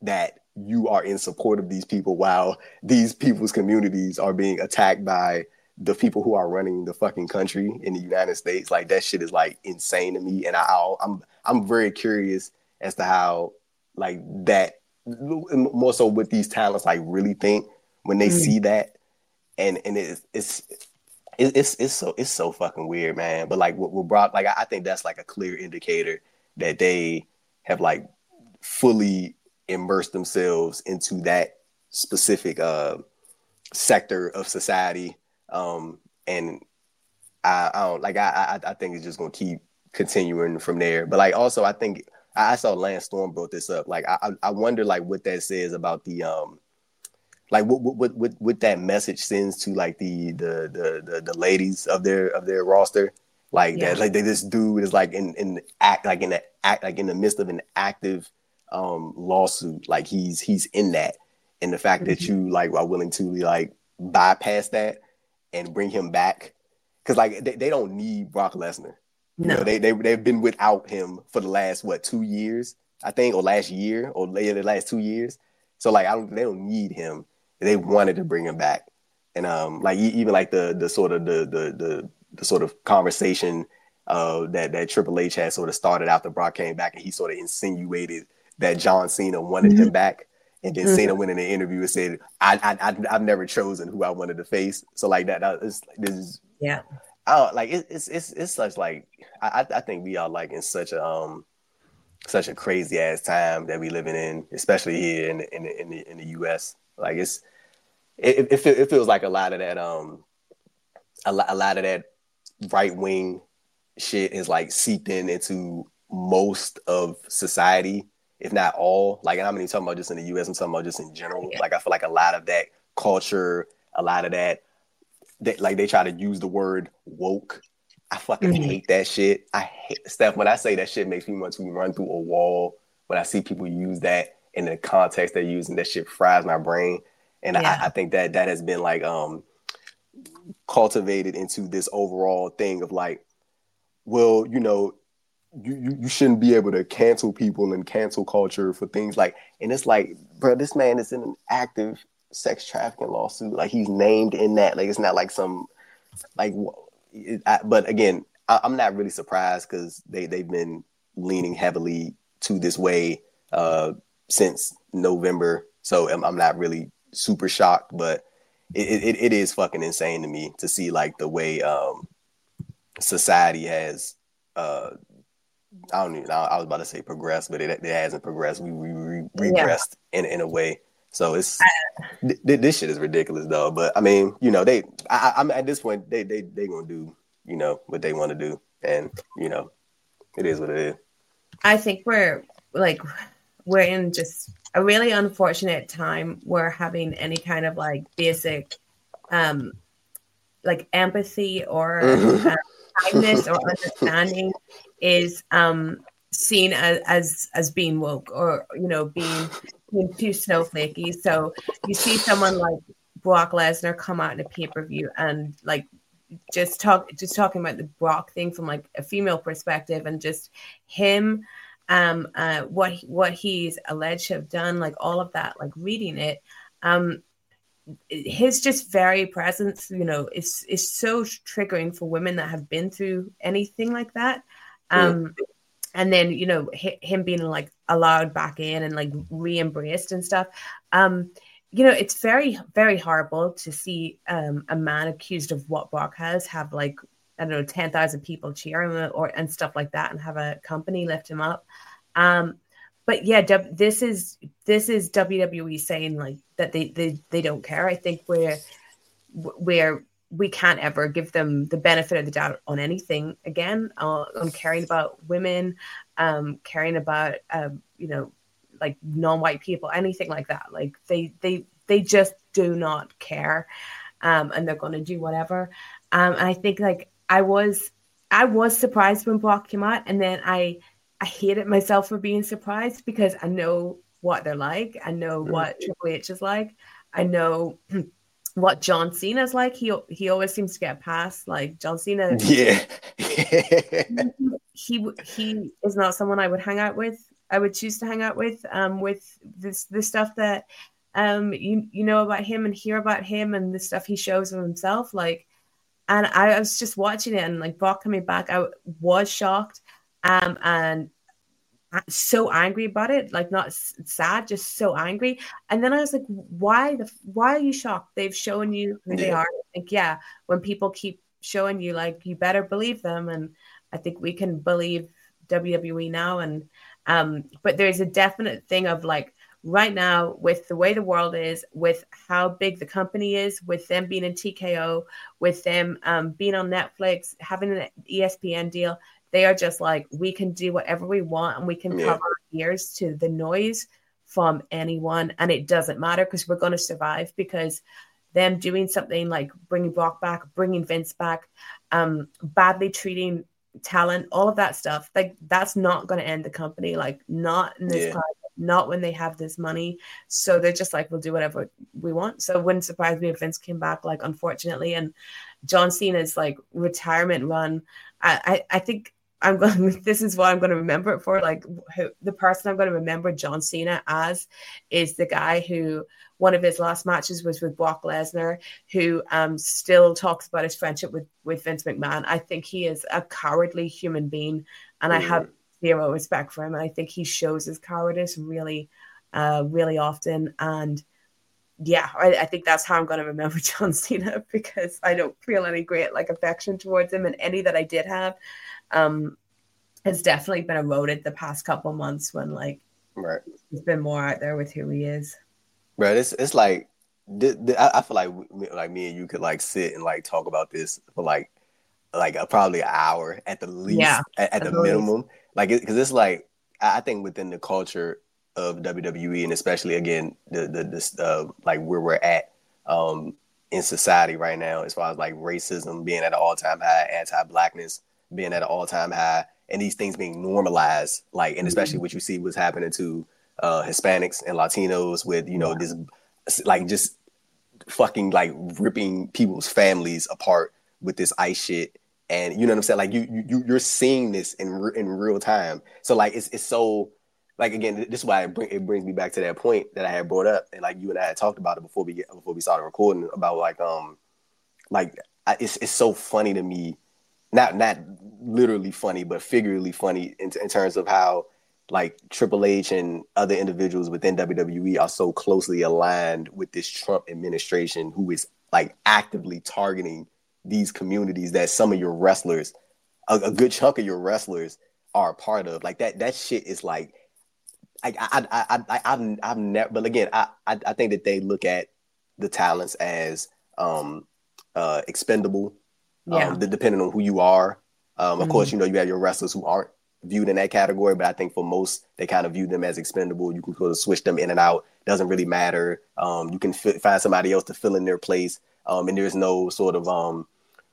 you are in support of these people while these people's communities are being attacked by the people who are running the fucking country in the United States. Like, that shit is like insane to me. And I, I'll, I'm, I'm very curious as to how like that, more so what these talents like really think when they mm. see that. And, and it's, it's, it's, it's so, it's so fucking weird, man. But like what, what Brock, like, I think that's like a clear indicator that they have like fully immersed themselves into that specific uh, sector of society. Um, and I, I don't like, I, I, I think it's just going to keep continuing from there. But like, also, I think I saw Lance Storm brought this up. Like, I, I wonder like what that says about the, um, like what, what, what, what that message sends to like the, the, the, the, the ladies of their, of their roster. Like yeah. that, like they, this dude is like in, in act, like in the act, like in the midst of an active um, lawsuit. Like he's, he's in that. And the fact mm-hmm. that you like are willing to like bypass that and bring him back. Cause like they, they don't need Brock Lesnar. No. You know, they, they, they've been without him for the last, what, two years, I think, or last year or later the last two years. So like, I don't, they don't need him. They wanted to bring him back. And um, like, even like the, the sort of the, the, the, the sort of conversation uh, that, that Triple H had sort of started after Brock came back, and he sort of insinuated that John Cena wanted mm-hmm. him back. And then mm-hmm. Cena went in the interview and said, I, I, I, I've never chosen who I wanted to face. So like that, that is, this is, yeah. I don't, like it, it's, it's, it's such like, I, I think we are like in such a, um, such a crazy ass time that we living in, especially here in the, in the, in the, in the U S. Like it's, it, it, it feels like a lot of that, um, a lot, a lot of that right wing shit is like seeped in into most of society, if not all. Like, and I'm not even talking about just in the U S, I'm talking about just in general. Yeah. Like, I feel like a lot of that culture, a lot of that, that like they try to use the word woke. I fucking mm-hmm. hate that shit. I hate Steph. When I say that shit makes me want to run through a wall. When I see people use that in the context they're using, that shit fries my brain. And yeah. I, I think that that has been like um cultivated into this overall thing of like, well, you know, you, you, you shouldn't be able to cancel people and cancel culture for things like, and it's like, bro, this man is in an active sex trafficking lawsuit. Like he's named in that. Like it's not like some, like, it, I, but again, I, I'm not really surprised because they they've been leaning heavily to this way uh, since November. So I'm, I'm not really super shocked, but it, it it is fucking insane to me to see like the way um, society has. Uh, I don't even. I was about to say progressed, but it, it hasn't progressed. We, we, we regressed yeah. in in a way. So it's th- this shit is ridiculous, though. But I mean, you know, they. I, I'm at this point, they they they gonna do, you know, what they want to do, and you know, it is what it is. I think we're like we're in just a really unfortunate time where having any kind of like basic, um, like empathy or uh, kindness or understanding is um seen as, as as being woke or you know being being too snowflakey. So you see someone like Brock Lesnar come out in a pay-per-view and like just talk just talking about the Brock thing from like a female perspective and just him um uh what what he's alleged to have done, like all of that, like reading it, um his just very presence, you know, is is so triggering for women that have been through anything like that. Um, yeah. And then, you know, him being like allowed back in and like re-embraced and stuff. Um, you know, it's very, very horrible to see um, a man accused of what Brock has have like, I don't know, ten thousand people cheer him or and stuff like that and have a company lift him up. Um, but yeah, this is this is W W E saying like that they they, they don't care. I think we're we're we can't ever give them the benefit of the doubt on anything again, uh, on caring about women, um, caring about, um, you know, like non-white people, anything like that. Like they, they, they just do not care. Um, and they're going to do whatever. Um, and I think like I was, I was surprised when Brock came out, and then I, I hated myself for being surprised because I know what they're like. I know mm-hmm. what Triple H is like. I know what John Cena's like. He he always seems to get past. Like John Cena, yeah, he he is not someone I would hang out with. I would choose to hang out with. Um, with this the stuff that um you you know about him and hear about him and the stuff he shows of himself. Like, and I was just watching it and like Brock coming back, I was shocked, um, and so angry about it. Like not sad, just so angry. And then I was like, why the why are you shocked? They've shown you who yeah. they are. I think yeah, when people keep showing you, like, you better believe them. And I think we can believe W W E now. And um, but there's a definite thing of like right now with the way the world is, with how big the company is, with them being in T K O, with them um, being on Netflix, having an E S P N deal, they are just like, we can do whatever we want and we can yeah. cover our ears to the noise from anyone. And it doesn't matter because we're going to survive, because them doing something like bringing Brock back, bringing Vince back, um, badly treating talent, all of that stuff, like that's not going to end the company. Like not in this yeah. climate, not when they have this money. So they're just like, we'll do whatever we want. So it wouldn't surprise me if Vince came back, like, unfortunately. And John Cena's like retirement run, I, I, I think I'm going, this is what I'm going to remember it for. Like who, the person I'm going to remember John Cena as is the guy who, one of his last matches was with Brock Lesnar, who um, still talks about his friendship with, with Vince McMahon. I think he is a cowardly human being, and mm. I have zero respect for him. And I think he shows his cowardice really, uh, really often. And yeah, I, I think that's how I'm going to remember John Cena, because I don't feel any great like affection towards him, and any that I did have um, has definitely been eroded the past couple months when like right. he's been more out there with who he is. Right, it's it's like th- th- I feel like like me and you could like sit and like talk about this for like like a, probably an hour at the least, yeah, at, at the minimum. Least. Like because it, it's like I think within the culture of W W E, and especially again the the this uh, like where we're at um, in society right now, as far as like racism being at an all time high, anti-blackness being at an all time high, and these things being normalized, like and especially mm-hmm. what you see what's happening to Uh, Hispanics and Latinos with, you know, this like just fucking like ripping people's families apart with this ICE shit. And you know what I'm saying? Like you, you, you're seeing this in in real time. So like, it's it's so like, again, this is why it, bring, it brings me back to that point that I had brought up. And like you and I had talked about it before we get, before we started recording about like, um, like I, it's, it's so funny to me, not, not literally funny, but figuratively funny in, in terms of how, like Triple H and other individuals within W W E are so closely aligned with this Trump administration, who is like actively targeting these communities that some of your wrestlers, a, a good chunk of your wrestlers are a part of. Like that, that shit is like, I, I, I, I, I I've, I've never, but again, I, I, I think that they look at the talents as um, uh, expendable, yeah. um, depending on who you are. Um, mm-hmm. Of course, you know, you have your wrestlers who aren't viewed in that category, but I think for most, they kind of view them as expendable. You can sort of switch them in and out. Doesn't really matter. Um, you can f- find somebody else to fill in their place. Um, and there's no sort of um,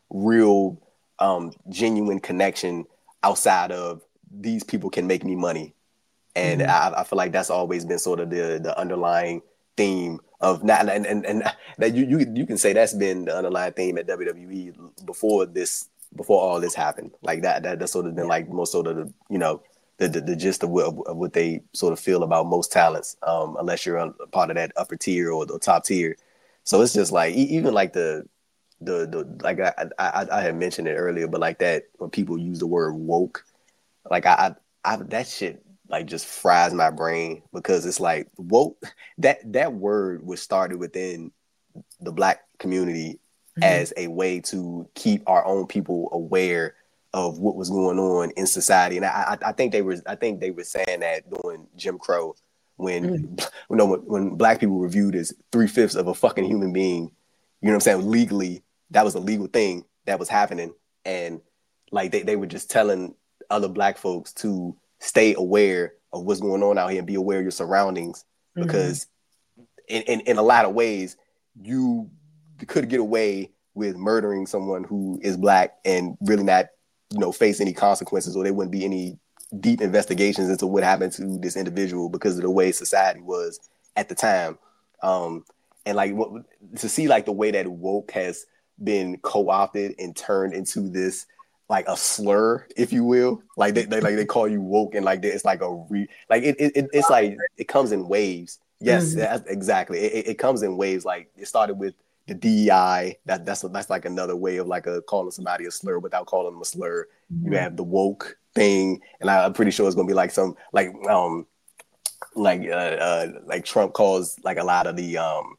real um, genuine connection outside of these people can make me money. And mm-hmm. I, I feel like that's always been sort of the the underlying theme of not, and, and, and that you, you, you can say that's been the underlying theme at W W E before this, before all this happened. Like that, that that's sort of been like most sort of the, you know, the, the, the gist of what, of what they sort of feel about most talents, um, unless you're a part of that upper tier or the top tier. So it's just like, even like the, the, the like I, I, I had mentioned it earlier, but like that, when people use the word woke, like I, I, I that shit like just fries my brain, because it's like woke, that, that word was started within the Black community as a way to keep our own people aware of what was going on in society. And I, I, I think they were, I think they were saying that during Jim Crow, when, mm. you know, when, when Black people were viewed as three fifths of a fucking human being, you know what I'm saying? Legally, that was a legal thing that was happening. And like, they, they were just telling other Black folks to stay aware of what's going on out here and be aware of your surroundings, because mm-hmm. in, in, in a lot of ways, you could get away with murdering someone who is Black and really not, you know, face any consequences, or there wouldn't be any deep investigations into what happened to this individual because of the way society was at the time. Um, and like what, to see like the way that woke has been co-opted and turned into this like a slur, if you will. Like they, they like they call you woke, and like it's like a re like it, it it's like it comes in waves. Yes, mm-hmm. exactly. It, it comes in waves. Like it started with the D E I. That that's that's like another way of like a calling somebody a slur without calling them a slur. Mm-hmm. You have the woke thing, and I, I'm pretty sure it's gonna be like some like um like uh, uh like Trump calls like a lot of the um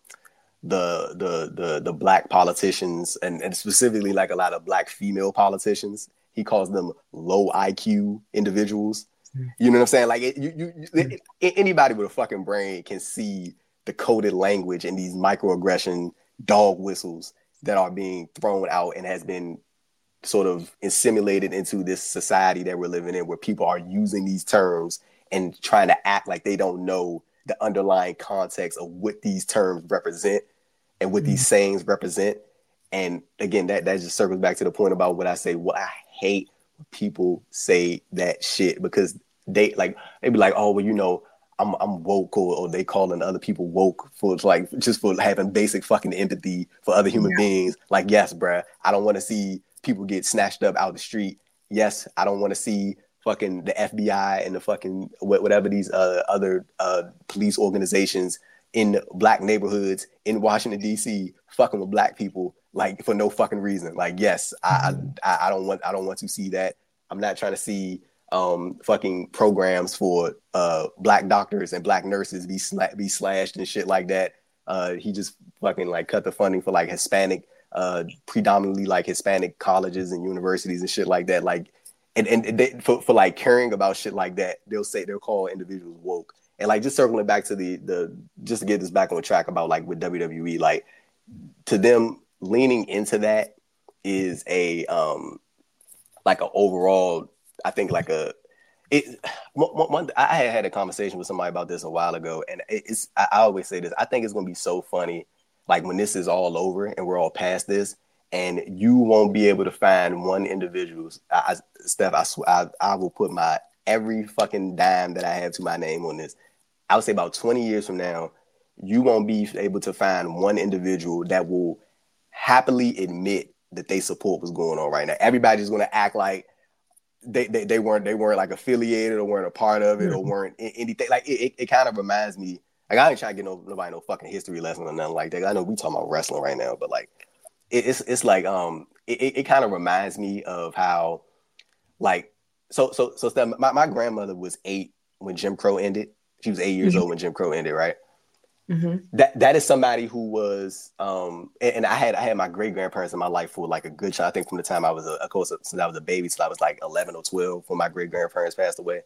the the the the black politicians and, and specifically like a lot of black female politicians. He calls them low I Q individuals. You know what I'm saying? Like it, you, you, it, it, anybody with a fucking brain can see the coded language and these microaggression dog whistles that are being thrown out and has been sort of assimilated into this society that we're living in, where people are using these terms and trying to act like they don't know the underlying context of what these terms represent and what mm-hmm. these sayings represent. And again, that, that just circles back to the point about what I say, what I hate when people say that shit, because they like, they be like, oh, well, you know, I'm I'm woke, or, or they calling other people woke for like, just for having basic fucking empathy for other human yeah. beings. Like, yes, bruh, I don't want to see people get snatched up out the street. Yes, I don't want to see fucking the F B I and the fucking whatever these uh, other uh, police organizations in black neighborhoods in Washington, D C fucking with black people like for no fucking reason. Like, yes, I, I I don't want I don't want to see that. I'm not trying to see um fucking programs for uh black doctors and black nurses be sla- be slashed and shit like that. Uh, he just fucking like cut the funding for like Hispanic, uh, predominantly like Hispanic colleges and universities and shit like that. Like. And and they, for, for like caring about shit like that, they'll say they'll call individuals woke. And like just circling back to the the just to get this back on track about like with W W E, like to them leaning into that is a um like an overall, I think like a it one, one I had a conversation with somebody about this a while ago, and it's I, I always say this, I think it's gonna be so funny like when this is all over and we're all past this. And you won't be able to find one individual. I, Steph, I swear, I, I will put my every fucking dime that I have to my name on this. I would say about twenty years from now, you won't be able to find one individual that will happily admit that they support what's going on right now. Everybody's going to act like they, they they weren't they weren't like affiliated or weren't a part of it or weren't anything. Like it, it, it kind of reminds me. Like I ain't trying to get no, nobody no fucking history lesson or nothing like that. I know we talking about wrestling right now, but like. It's it's like um it, it kind of reminds me of how like so so so Steph, my, my grandmother was eight when Jim Crow ended. She was eight years mm-hmm. old when Jim Crow ended, right? Mm-hmm. That that is somebody who was um and, and I had I had my great grandparents in my life for like a good chunk. I think from the time I was a of course since I was a baby till I was like eleven or twelve when my great grandparents passed away.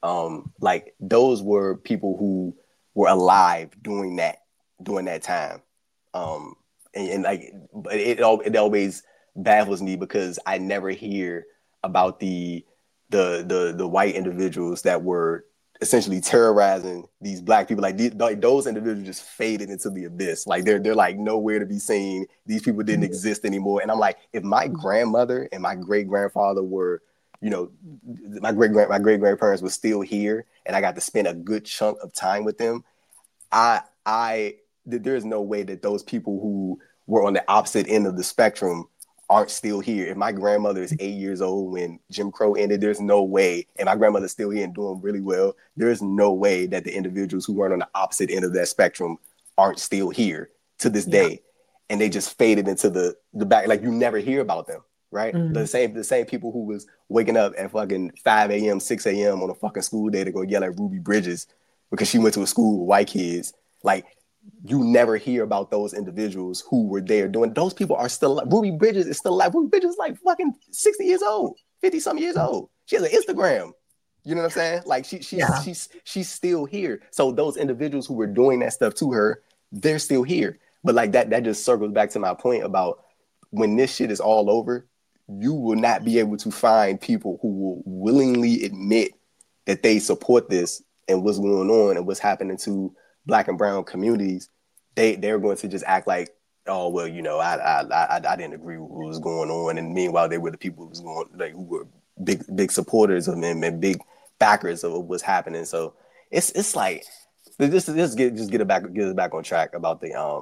Um like those were people who were alive during that during that time. Um And, and like it, it always baffles me because I never hear about the the the the white individuals that were essentially terrorizing these black people. Like, these, like those individuals just faded into the abyss. Like they're they're like nowhere to be seen. These people didn't exist anymore. And I'm like, if my grandmother and my great grandfather were, you know, my great grand my great grandparents were still here, and I got to spend a good chunk of time with them, I I. There's no way that those people who were on the opposite end of the spectrum aren't still here. If my grandmother is eight years old when Jim Crow ended, there's no way, and my grandmother's still here and doing really well, there's no way that the individuals who weren't on the opposite end of that spectrum aren't still here to this yeah. day. And they just faded into the, the back. Like you never hear about them, right? Mm-hmm. The same the same people who was waking up at fucking five a.m., six a.m. on a fucking school day to go yell at Ruby Bridges because she went to a school with white kids. Like, you never hear about those individuals who were there doing. Those people are still alive. Ruby Bridges is still alive. Ruby Bridges is like fucking sixty years old, fifty some years old. She has an Instagram. You know what I'm saying? Like she, she's, yeah. she's, she's still here. So those individuals who were doing that stuff to her, they're still here. But like that, that just circles back to my point about when this shit is all over, you will not be able to find people who will willingly admit that they support this and what's going on and what's happening to Black and brown communities. They they're going to just act like, oh well, you know, I I I, I didn't agree with what was going on, and meanwhile they were the people who was going like who were big big supporters of them and big backers of what's happening. So it's it's like just just get just get it back get it back on track about the um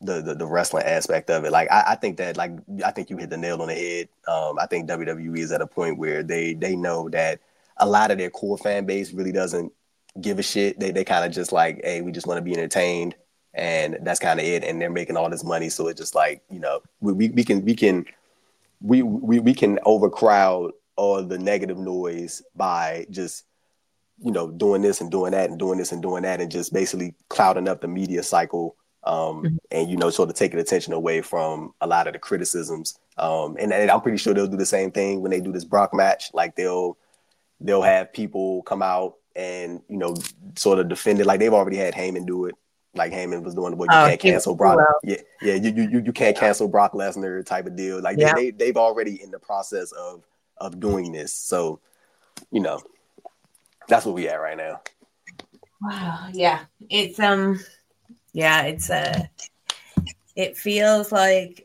the, the the wrestling aspect of it. Like I, I think that like I think you hit the nail on the head. Um, I think W W E is at a point where they they know that a lot of their core fan base really doesn't give a shit. They they kind of just like, hey, we just want to be entertained, and that's kind of it. And they're making all this money, so it's just like, you know, we we, we can we can we, we we can overcrowd all the negative noise by just, you know, doing this and doing that and doing this and doing that and just basically clouding up the media cycle. Um, mm-hmm. And, you know, sort of taking attention away from a lot of the criticisms. Um, and, and I'm pretty sure they'll do the same thing when they do this Brock match. Like they'll they'll have people come out and, you know, sort of defend it. Like they've already had Heyman do it. Like Heyman was doing the, well, you oh, can't cancel Brock. Well. Yeah, yeah, you you you can't cancel Brock Lesnar type of deal. Like yeah. they, they they've already in the process of of doing this. So, you know, that's where we at right now. Wow. Yeah. It's um. Yeah, it's uh it feels like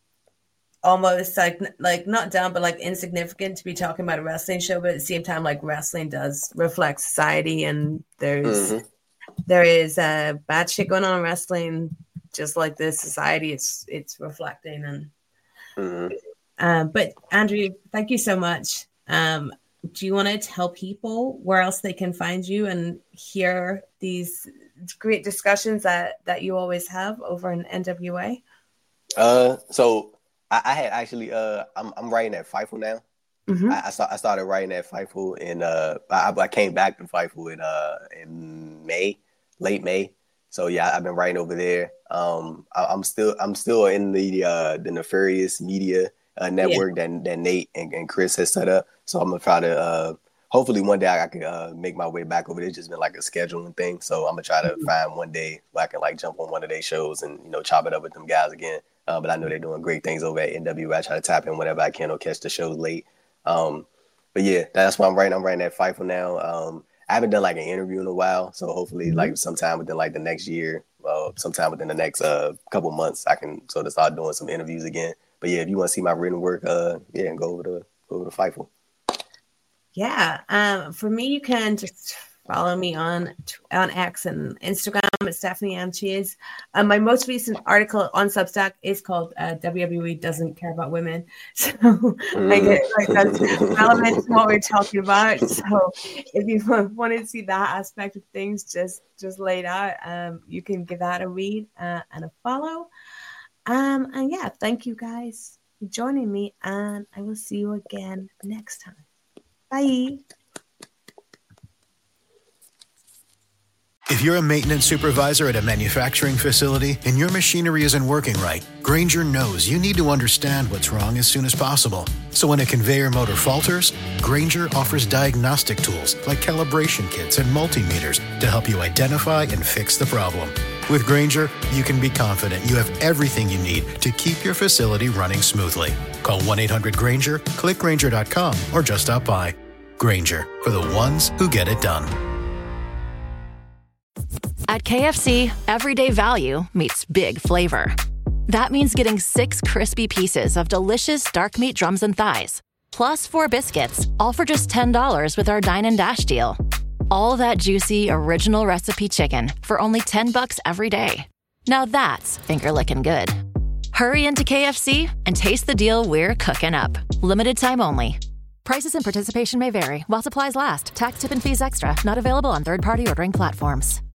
almost like like not dumb, but like insignificant to be talking about a wrestling show, but at the same time, like wrestling does reflect society, and there's mm-hmm. there is uh bad shit going on in wrestling, just like this society. It's it's reflecting, and mm-hmm. uh, but Andrew, thank you so much. Um, do you want to tell people where else they can find you and hear these great discussions that that you always have over in N W A? Uh, so I, I had actually uh, I'm I'm writing at Fightful now. Mm-hmm. I I, start, I started writing at Fightful in uh, I, I came back to Fightful in uh in May, late May. So yeah, I've been writing over there. Um, I, I'm still I'm still in the uh the Nefarious Media uh, network yeah. that that Nate and, and Chris has set up. So I'm gonna try to uh. Hopefully one day I can uh, make my way back over there. It's just been like a scheduling thing. So I'm going to try to mm-hmm. find one day where I can like jump on one of their shows and, you know, chop it up with them guys again. Uh, but I know they're doing great things over at N W A. I try to tap in whenever I can or catch the shows late. Um, but yeah, that's why I'm writing. I'm writing at Fightful now. Um, I haven't done like an interview in a while. So hopefully mm-hmm. like sometime within like the next year, uh, sometime within the next uh, couple months, I can sort of start doing some interviews again. But yeah, if you want to see my written work, uh, yeah, and go over to, go over to Fightful. Yeah, um, for me, you can just follow me on on X and Instagram. It's Stephanie M. Cheese. Um, my most recent article on Substack is called uh, W W E Doesn't Care About Women. So I get like that's relevant to what we're talking about. So if you want to see that aspect of things just just laid out, um, you can give that a read uh, and a follow. Um, and yeah, thank you guys for joining me, and I will see you again next time. Bye. If you're a maintenance supervisor at a manufacturing facility and your machinery isn't working right, Grainger knows you need to understand what's wrong as soon as possible. So when a conveyor motor falters, Grainger offers diagnostic tools like calibration kits and multimeters to help you identify and fix the problem. With Grainger, you can be confident you have everything you need to keep your facility running smoothly. Call one eight hundred Grainger, click Grainger dot com, or just stop by. Grainger, for the ones who get it done. At K F C, everyday value meets big flavor. That means getting six crispy pieces of delicious dark meat drums and thighs, plus four biscuits, all for just ten dollars with our Dine and Dash deal. All that juicy, original recipe chicken for only ten bucks every day. Now that's finger-licking good. Hurry into K F C and taste the deal we're cooking up. Limited time only. Prices and participation may vary while supplies last. Tax, tip, and fees extra. Not available on third-party ordering platforms.